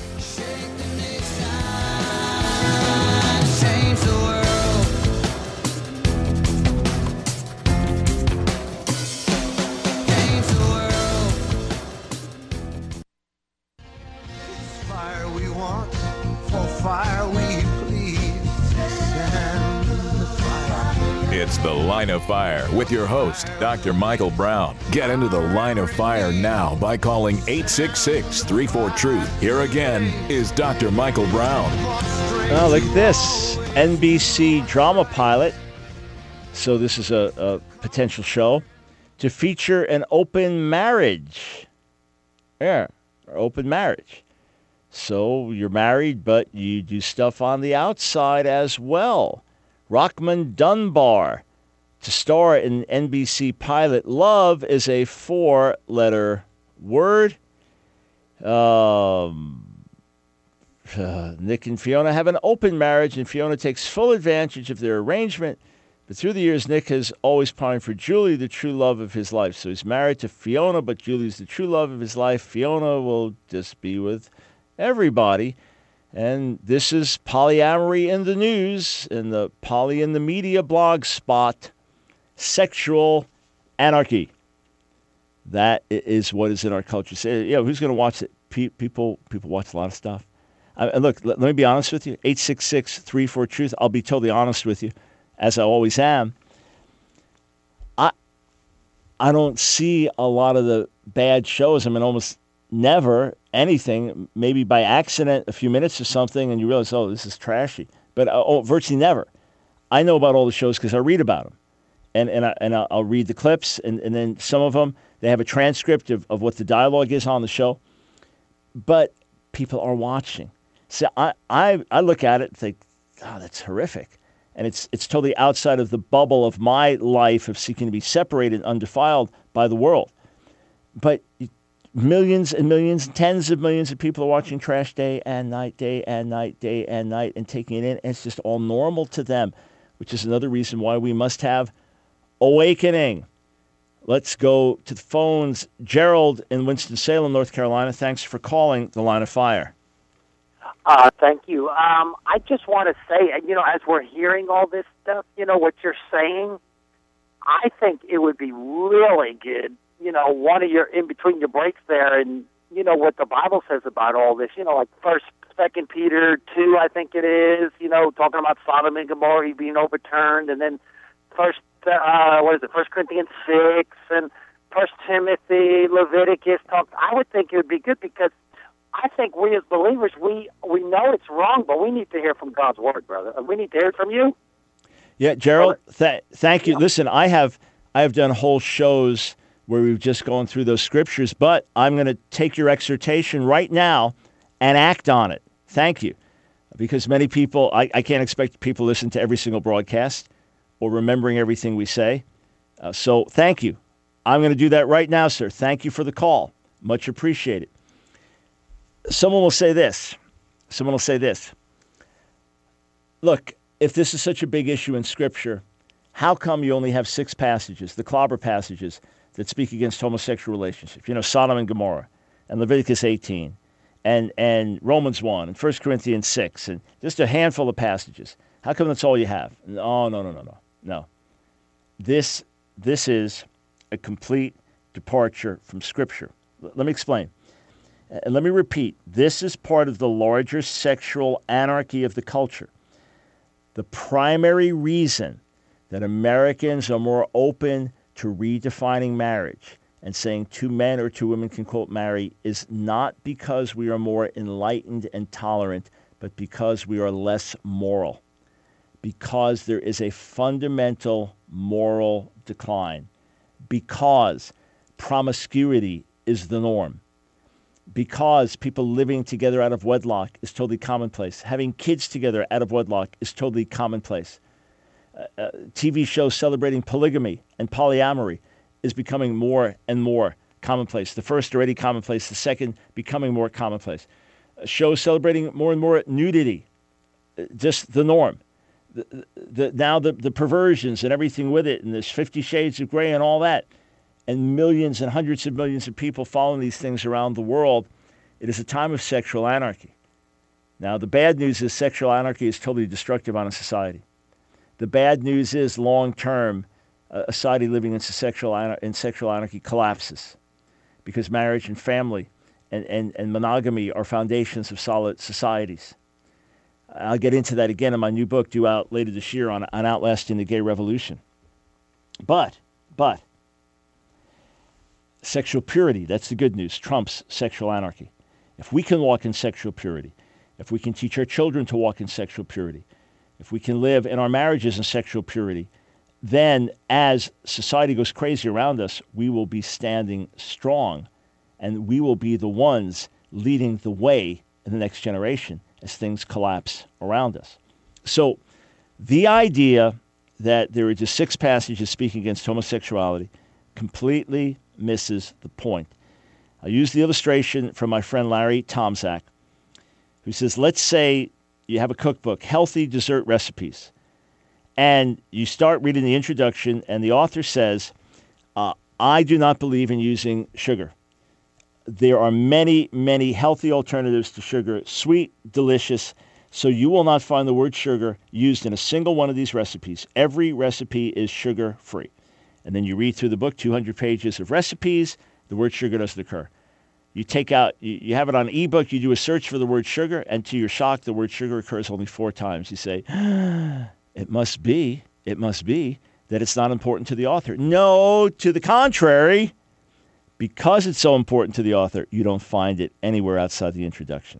Fire we please, send the fire. It's The Line of Fire with your host, Doctor Michael Brown. Get into the Line of Fire now by calling eight six six, three four, truth. Here again is Doctor Michael Brown. Oh, look at this. N B C drama pilot. So this is a, a potential show to feature an open marriage. Yeah, open marriage. So you're married, but you do stuff on the outside as well. Rockman Dunbar to star in N B C pilot. Love is a four-letter word. Um, uh, Nick and Fiona have an open marriage, and Fiona takes full advantage of their arrangement. But through the years, Nick has always pined for Julie, the true love of his life. So he's married to Fiona, but Julie's the true love of his life. Fiona will just be with everybody. And this is polyamory in the news, in the Poly in the Media blog spot, sexual anarchy. That is what is in our culture. Say, yeah, who's going to watch it? Pe- people, people watch a lot of stuff. Uh, and look, let, let me be honest with you. eight six six, three four, truth. I'll be totally honest with you, as I always am. I, I don't see a lot of the bad shows. I mean, almost never anything, maybe by accident, a few minutes or something, and you realize, oh, this is trashy. But uh, oh, virtually never. I know about all the shows because I read about them. And and, I, and I'll read the clips, and, and then some of them, they have a transcript of, of what the dialogue is on the show. But people are watching. So I, I, I look at it and think, oh, that's horrific. And it's it's totally outside of the bubble of my life of seeking to be separated and undefiled by the world. But millions and millions, tens of millions of people are watching trash day and night, day and night, day and night, and taking it in. And it's just all normal to them, which is another reason why we must have awakening. Let's go to the phones. Gerald in Winston-Salem, North Carolina. Thanks for calling The Line of Fire. Uh, thank you. Um, I just want to say, you know, as we're hearing all this stuff, you know, what you're saying, I think it would be really good, you know, one of your, in between your breaks there, and, you know, what the Bible says about all this, you know, like First, Second Peter two, I think it is, you know, talking about Sodom and Gomorrah being overturned, and then First, uh, what is it, First Corinthians six, and First Timothy, Leviticus. Talk, I would think it would be good because I think we as believers, we, we know it's wrong, but we need to hear from God's word, brother. We need to hear it from you. Yeah, Gerald, th- thank you. Yeah. Listen, I have I have done whole shows where we've just gone through those scriptures, but I'm going to take your exhortation right now and act on it. Thank you. Because many people, I, I can't expect people to listen to every single broadcast or remembering everything we say. Uh, so thank you. I'm going to do that right now, sir. Thank you for the call. Much appreciated. Someone will say this. Someone will say this. Look, if this is such a big issue in Scripture, how come you only have six passages, the clobber passages, that speak against homosexual relationships? You know, Sodom and Gomorrah, and Leviticus eighteen, and, and Romans one, and First Corinthians six, and just a handful of passages. How come that's all you have? No, no, no, no, no, no. This, this is a complete departure from Scripture. L- let me explain. And let me repeat, this is part of the larger sexual anarchy of the culture. The primary reason that Americans are more open to redefining marriage and saying two men or two women can, quote, marry is not because we are more enlightened and tolerant, but because we are less moral. Because there is a fundamental moral decline. Because promiscuity is the norm. Because people living together out of wedlock is totally commonplace. Having kids together out of wedlock is totally commonplace. Uh, uh, T V shows celebrating polygamy and polyamory is becoming more and more commonplace. The first already commonplace, the second becoming more commonplace. Uh, shows celebrating more and more nudity, uh, just the norm. The, the, now the, the perversions and everything with it, and there's Fifty Shades of Grey and all that. And millions and hundreds of millions of people following these things around the world. It is a time of sexual anarchy. Now, the bad news is sexual anarchy is totally destructive on a society. The bad news is long-term, uh, a society living in sexual, anar- in sexual anarchy collapses because marriage and family and, and, and monogamy are foundations of solid societies. I'll get into that again in my new book due out later this year on, on outlasting the gay revolution. But, but, sexual purity, that's the good news, trumps sexual anarchy. If we can walk in sexual purity, if we can teach our children to walk in sexual purity, if we can live in our marriages in sexual purity, then as society goes crazy around us, we will be standing strong, and we will be the ones leading the way in the next generation as things collapse around us. So the idea that there are just six passages speaking against homosexuality completely misses the point. I use the illustration from my friend Larry Tomczak, who says, let's say you have a cookbook, Healthy Dessert Recipes, and you start reading the introduction, and the author says, uh, I do not believe in using sugar. There are many, many healthy alternatives to sugar, sweet, delicious, so you will not find the word sugar used in a single one of these recipes. Every recipe is sugar-free. And then you read through the book, two hundred pages of recipes, the word sugar doesn't occur. You take out, you, you have it on ebook, you do a search for the word sugar, and to your shock, the word sugar occurs only four times. You say, it must be, it must be that it's not important to the author. No, to the contrary. Because it's so important to the author, you don't find it anywhere outside the introduction.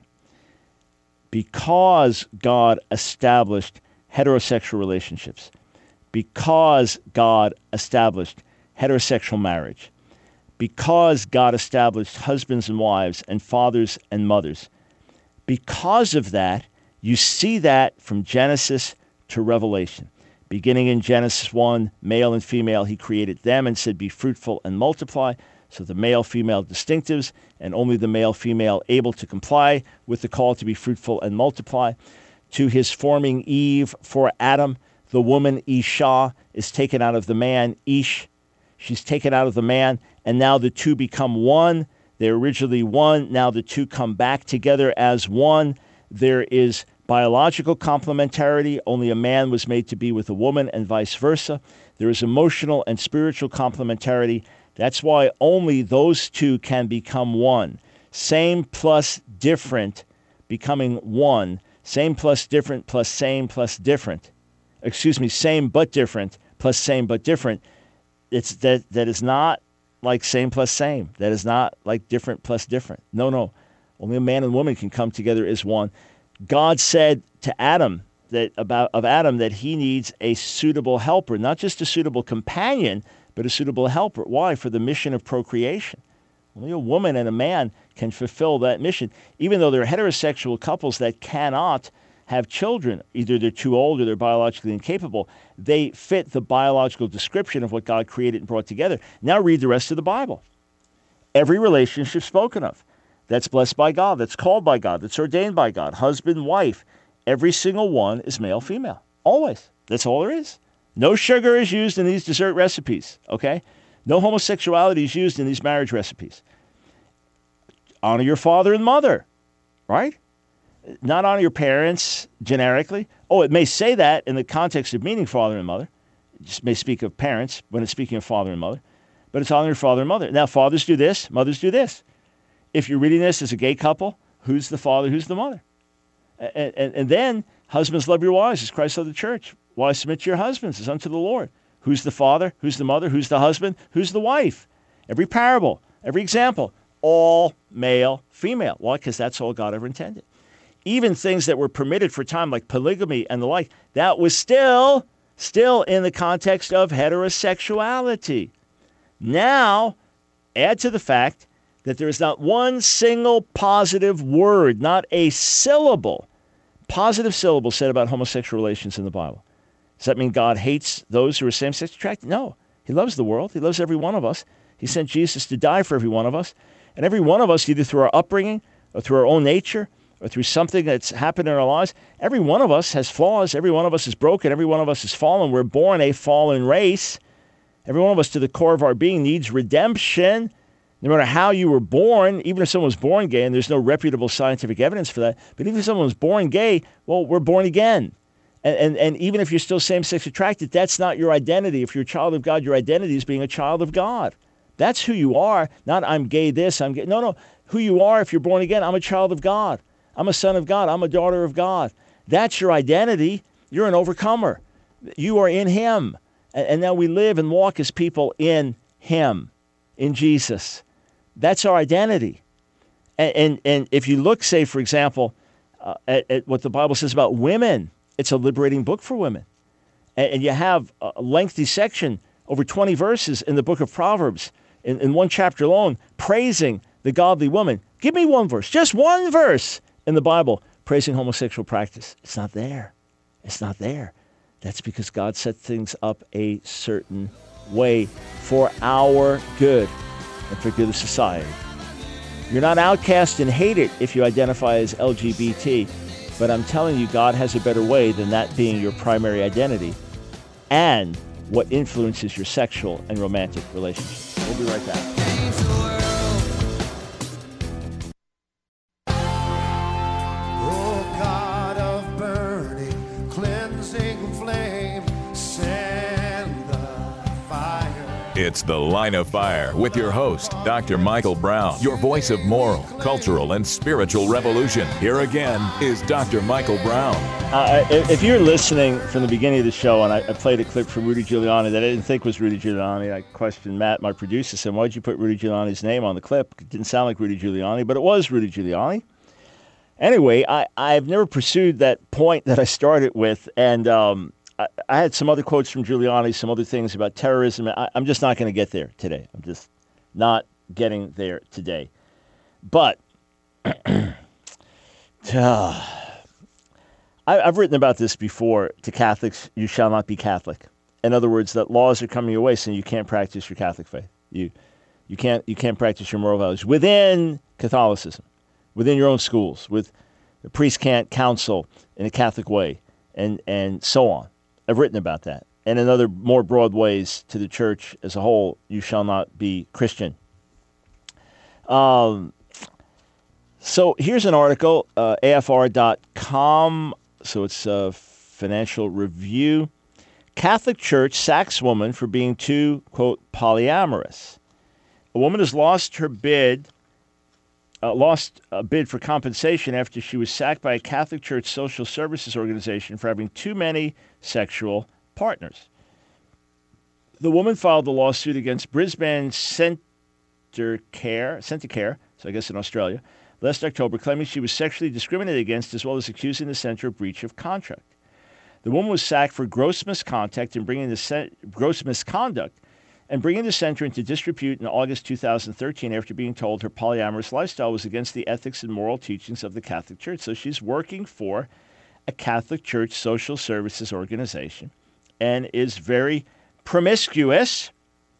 Because God established heterosexual relationships, because God established heterosexual marriage, because God established husbands and wives and fathers and mothers, because of that, you see that from Genesis to Revelation. Beginning in Genesis one, male and female, he created them and said, be fruitful and multiply. So the male-female distinctives, and only the male-female able to comply with the call to be fruitful and multiply. To his forming Eve for Adam, the woman Isha is taken out of the man Ish. She's taken out of the man, and now the two become one. They're originally one. Now the two come back together as one. There is biological complementarity. Only a man was made to be with a woman, and vice versa. There is emotional and spiritual complementarity. That's why only those two can become one. Same plus different becoming one. Same plus different plus same plus different. Excuse me, same but different plus same but different. It's that that is not like same plus same. That is not like different plus different. No, no. Only a man and woman can come together as one. God said to Adam that about of Adam that he needs a suitable helper, not just a suitable companion, but a suitable helper. Why? For the mission of procreation. Only a woman and a man can fulfill that mission. Even though there are heterosexual couples that cannot have children, either they're too old or they're biologically incapable, they fit the biological description of what God created and brought together. Now read the rest of the Bible. Every relationship spoken of that's blessed by God, that's called by God, that's ordained by God, husband, wife, every single one is male, female. Always. That's all there is. No sugar is used in these dessert recipes, okay? No homosexuality is used in these marriage recipes. Honor your father and mother, right? Not honor your parents generically. Oh, it may say that in the context of meaning father and mother. It just may speak of parents when it's speaking of father and mother. But it's honor your father and mother. Now, fathers do this, mothers do this. If you're reading this as a gay couple, who's the father, who's the mother? And, and, and then, husbands, love your wives as Christ loved the church. Wives, submit to your husbands as unto the Lord. Who's the father? Who's the mother? Who's the husband? Who's the wife? Every parable, every example, all male, female. Why? Because that's all God ever intended. Even things that were permitted for time, like polygamy and the like, that was still, still in the context of heterosexuality. Now, add to the fact that there is not one single positive word, not a syllable, positive syllable said about homosexual relations in the Bible. Does that mean God hates those who are same-sex attracted? No. He loves the world. He loves every one of us. He sent Jesus to die for every one of us. And every one of us, either through our upbringing or through our own nature or through something that's happened in our lives, every one of us has flaws. Every one of us is broken. Every one of us is fallen. We're born a fallen race. Every one of us, to the core of our being, needs redemption. No matter how you were born, even if someone was born gay, and there's no reputable scientific evidence for that, but even if someone was born gay, well, we're born again. And, and, and even if you're still same-sex attracted, that's not your identity. If you're a child of God, your identity is being a child of God. That's who you are, not I'm gay this, I'm gay. No, no. Who you are if you're born again, I'm a child of God. I'm a son of God. I'm a daughter of God. That's your identity. You're an overcomer. You are in him. And now we live and walk as people in him, in Jesus. That's our identity. And, and, and if you look, say, for example, uh, at, at what the Bible says about women, it's a liberating book for women. And, and you have a lengthy section, over twenty verses in the book of Proverbs, in, in one chapter alone, praising the godly woman. Give me one verse, just one verse in the Bible, praising homosexual practice. It's not there. It's not there. That's because God set things up a certain way for our good and for good of society. You're not outcast and hated if you identify as L G B T, but I'm telling you, God has a better way than that being your primary identity and what influences your sexual and romantic relationships. We'll be right back. It's The Line of Fire with your host, Doctor Michael Brown, your voice of moral, cultural, and spiritual revolution. Here again is Doctor Michael Brown. Uh, if you're listening from the beginning of the show, and I, I played a clip from Rudy Giuliani that I didn't think was Rudy Giuliani, I questioned Matt, my producer, said, why'd you put Rudy Giuliani's name on the clip? It didn't sound like Rudy Giuliani, but it was Rudy Giuliani. Anyway, I, I've never pursued that point that I started with, and um, I, I had some other quotes from Giuliani, some other things about terrorism. I, I'm just not going to get there today. I'm just not getting there today. But uh, I, I've written about this before to Catholics. You shall not be Catholic. In other words, that laws are coming your way saying you can't practice your Catholic faith. You you can't you can't practice your moral values within Catholicism, within your own schools. With the priest can't counsel in a Catholic way, and and so on. I've written about that. And in other more broad ways to the church as a whole, you shall not be Christian. Um, so here's an article, uh, A F R dot com. So it's a financial review. Catholic Church sacks woman for being too, quote, polyamorous. A woman has lost her bid, uh, lost a bid for compensation after she was sacked by a Catholic Church social services organization for having too many sexual partners. The woman filed a lawsuit against Brisbane Centre Care, Centre Care, so I guess in Australia, last October, claiming she was sexually discriminated against, as well as accusing the centre of breach of contract. The woman was sacked for gross misconduct and bringing the ce- gross misconduct and bringing the centre into disrepute in August two thousand thirteen after being told her polyamorous lifestyle was against the ethics and moral teachings of the Catholic Church. So she's working for a Catholic Church social services organization and is very promiscuous.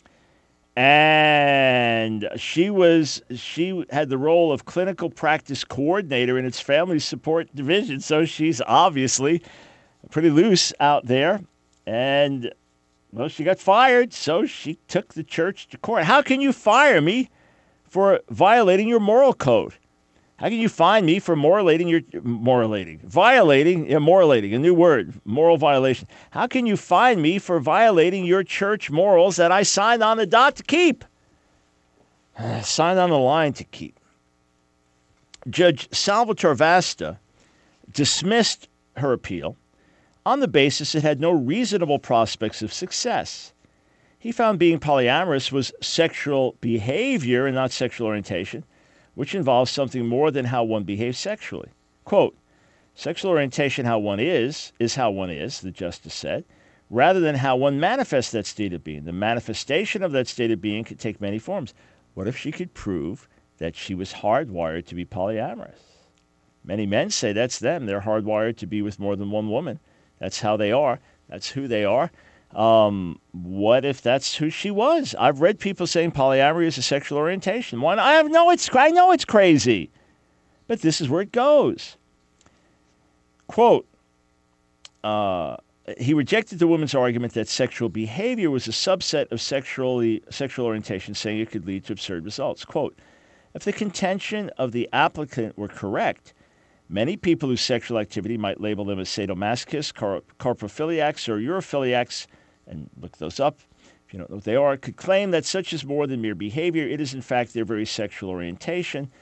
And she was she had the role of clinical practice coordinator in its family support division. So she's obviously pretty loose out there. And, well, she got fired, so she took the church to court. How can you fire me for violating your moral code? How can you fine me for moralating your moralating, violating, yeah, moralating, a new word, moral violation? How can you fine me for violating your church morals that I signed on the dot to keep? Signed on the line to keep. Judge Salvatore Vasta dismissed her appeal on the basis it had no reasonable prospects of success. He found being polyamorous was sexual behavior and not sexual orientation, which involves something more than how one behaves sexually. Quote, sexual orientation, how one is, is how one is, the justice said, rather than how one manifests that state of being. The manifestation of that state of being could take many forms. What if she could prove that she was hardwired to be polyamorous? Many men say that's them. They're hardwired to be with more than one woman. That's how they are. That's who they are. Um, what if that's who she was? I've read people saying polyamory is a sexual orientation. One, I have no, it's I know it's crazy, but this is where it goes. Quote, uh, he rejected the woman's argument that sexual behavior was a subset of sexually sexual orientation, saying it could lead to absurd results. Quote, if the contention of the applicant were correct, many people whose sexual activity might label them as sadomasochists, car- coprophiliacs, or urophiliacs, and look those up if you don't know what they are, could claim that such is more than mere behavior. It is, in fact, their very sexual orientation.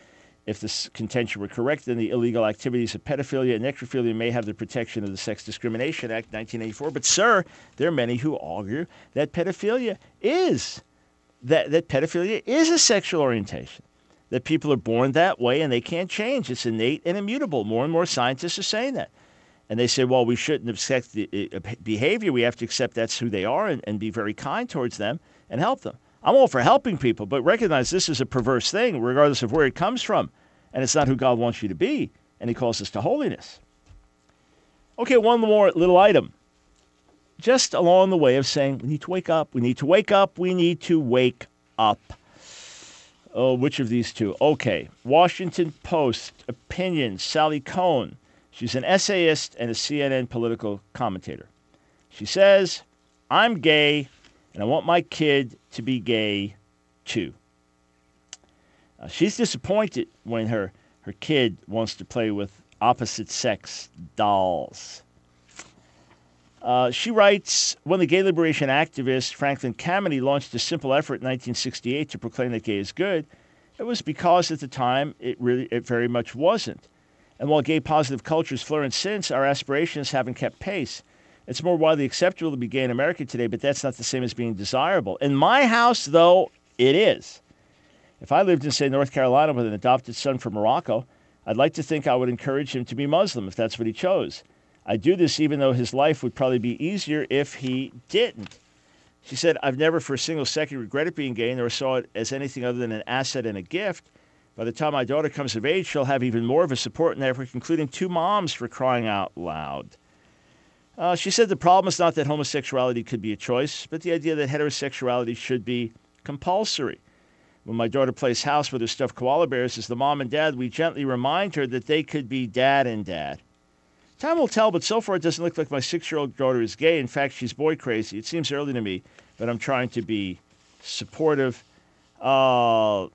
If this contention were correct, then the illegal activities of pedophilia and necrophilia may have the protection of the Sex Discrimination Act nineteen eighty-four. But, sir, there are many who argue that pedophilia is that, that pedophilia is a sexual orientation, that people are born that way and they can't change. It's innate and immutable. More and more scientists are saying that. And they say, well, we shouldn't accept the uh, behavior. We have to accept that's who they are and, and be very kind towards them and help them. I'm all for helping people, but recognize this is a perverse thing, regardless of where it comes from. And it's not who God wants you to be, and he calls us to holiness. Okay, one more little item. Just along the way of saying, we need to wake up, we need to wake up, we need to wake up. Oh, which of these two? Okay, Washington Post opinion, Sally Cohn. She's an essayist and a C N N political commentator. She says, I'm gay, and I want my kid to be gay, too. Uh, she's disappointed when her, her kid wants to play with opposite-sex dolls. Uh, she writes, when the gay liberation activist Franklin Kameny launched a simple effort in nineteen sixty-eight to proclaim that gay is good, it was because at the time it really it very much wasn't. And while gay positive cultures flourished since, our aspirations haven't kept pace. It's more widely acceptable to be gay in America today, but that's not the same as being desirable. In my house, though, it is. If I lived in, say, North Carolina with an adopted son from Morocco, I'd like to think I would encourage him to be Muslim if that's what he chose. I do this even though his life would probably be easier if he didn't. She said, I've never for a single second regretted being gay, nor saw it as anything other than an asset and a gift. By the time my daughter comes of age, she'll have even more of a support network, including two moms, for crying out loud. Uh, she said the problem is not that homosexuality could be a choice, but the idea that heterosexuality should be compulsory. When my daughter plays house with her stuffed koala bears as the mom and dad, we gently remind her that they could be dad and dad. Time will tell, but so far it doesn't look like my six-year-old daughter is gay. In fact, she's boy crazy. It seems early to me, but I'm trying to be supportive. Uh,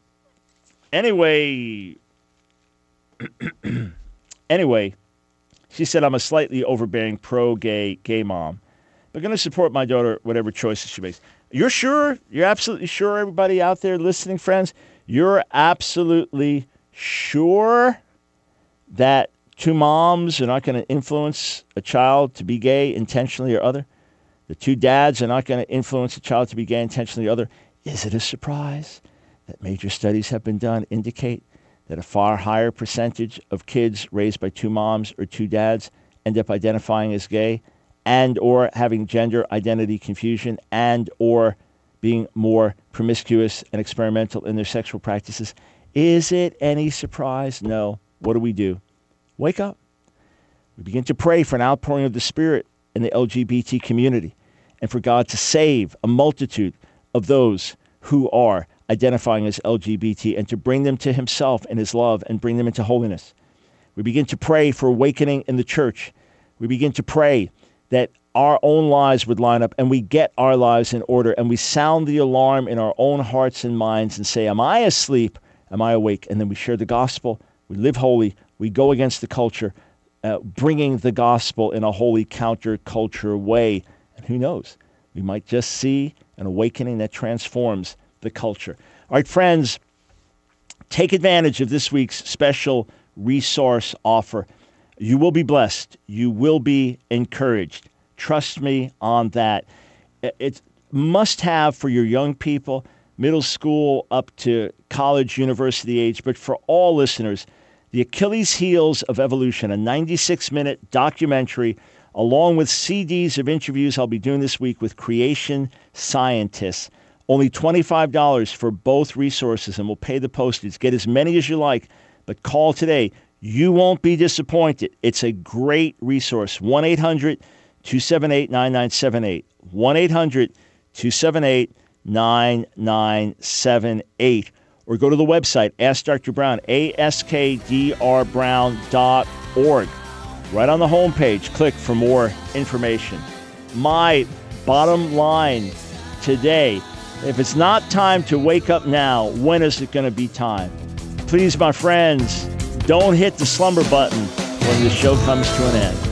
anyway, anyway, she said I'm a slightly overbearing pro-gay gay mom, but going to support my daughter whatever choices she makes. You're sure? You're absolutely sure, everybody out there listening, friends? You're absolutely sure that two moms are not going to influence a child to be gay intentionally or other? The two dads are not going to influence a child to be gay intentionally or other? Is it a surprise that major studies have been done indicate that a far higher percentage of kids raised by two moms or two dads end up identifying as gay and or having gender identity confusion and or being more promiscuous and experimental in their sexual practices? Is it any surprise? No. What do we do? Wake up. We begin to pray for an outpouring of the Spirit in the L G B T community and for God to save a multitude of those who are identifying as L G B T and to bring them to himself and his love and bring them into holiness. We begin to pray for awakening in the church. We begin to pray that our own lives would line up and we get our lives in order and we sound the alarm in our own hearts and minds and say, am I asleep? Am I awake? And then we share the gospel. We live holy. We go against the culture, uh, bringing the gospel in a holy counterculture way. And who knows? We might just see an awakening that transforms the culture. All right, friends, take advantage of this week's special resource offer. You will be blessed. You will be encouraged. Trust me on that. It's must-have for your young people, middle school up to college, university age, but for all listeners, The Achilles Heels of Evolution, a ninety-six minute documentary, along with C Ds of interviews I'll be doing this week with creation scientists. Only twenty-five dollars for both resources, and we'll pay the postage. Get as many as you like, but call today. You won't be disappointed. It's a great resource. one eight hundred two seven eight nine nine seven eight. one eight hundred two seven eight nine nine seven eight. Or go to the website, Ask Doctor Brown, A S K D R brown dot org. Right on the homepage, click for more information. My bottom line today, if it's not time to wake up now, when is it going to be time? Please, my friends, don't hit the slumber button when the show comes to an end.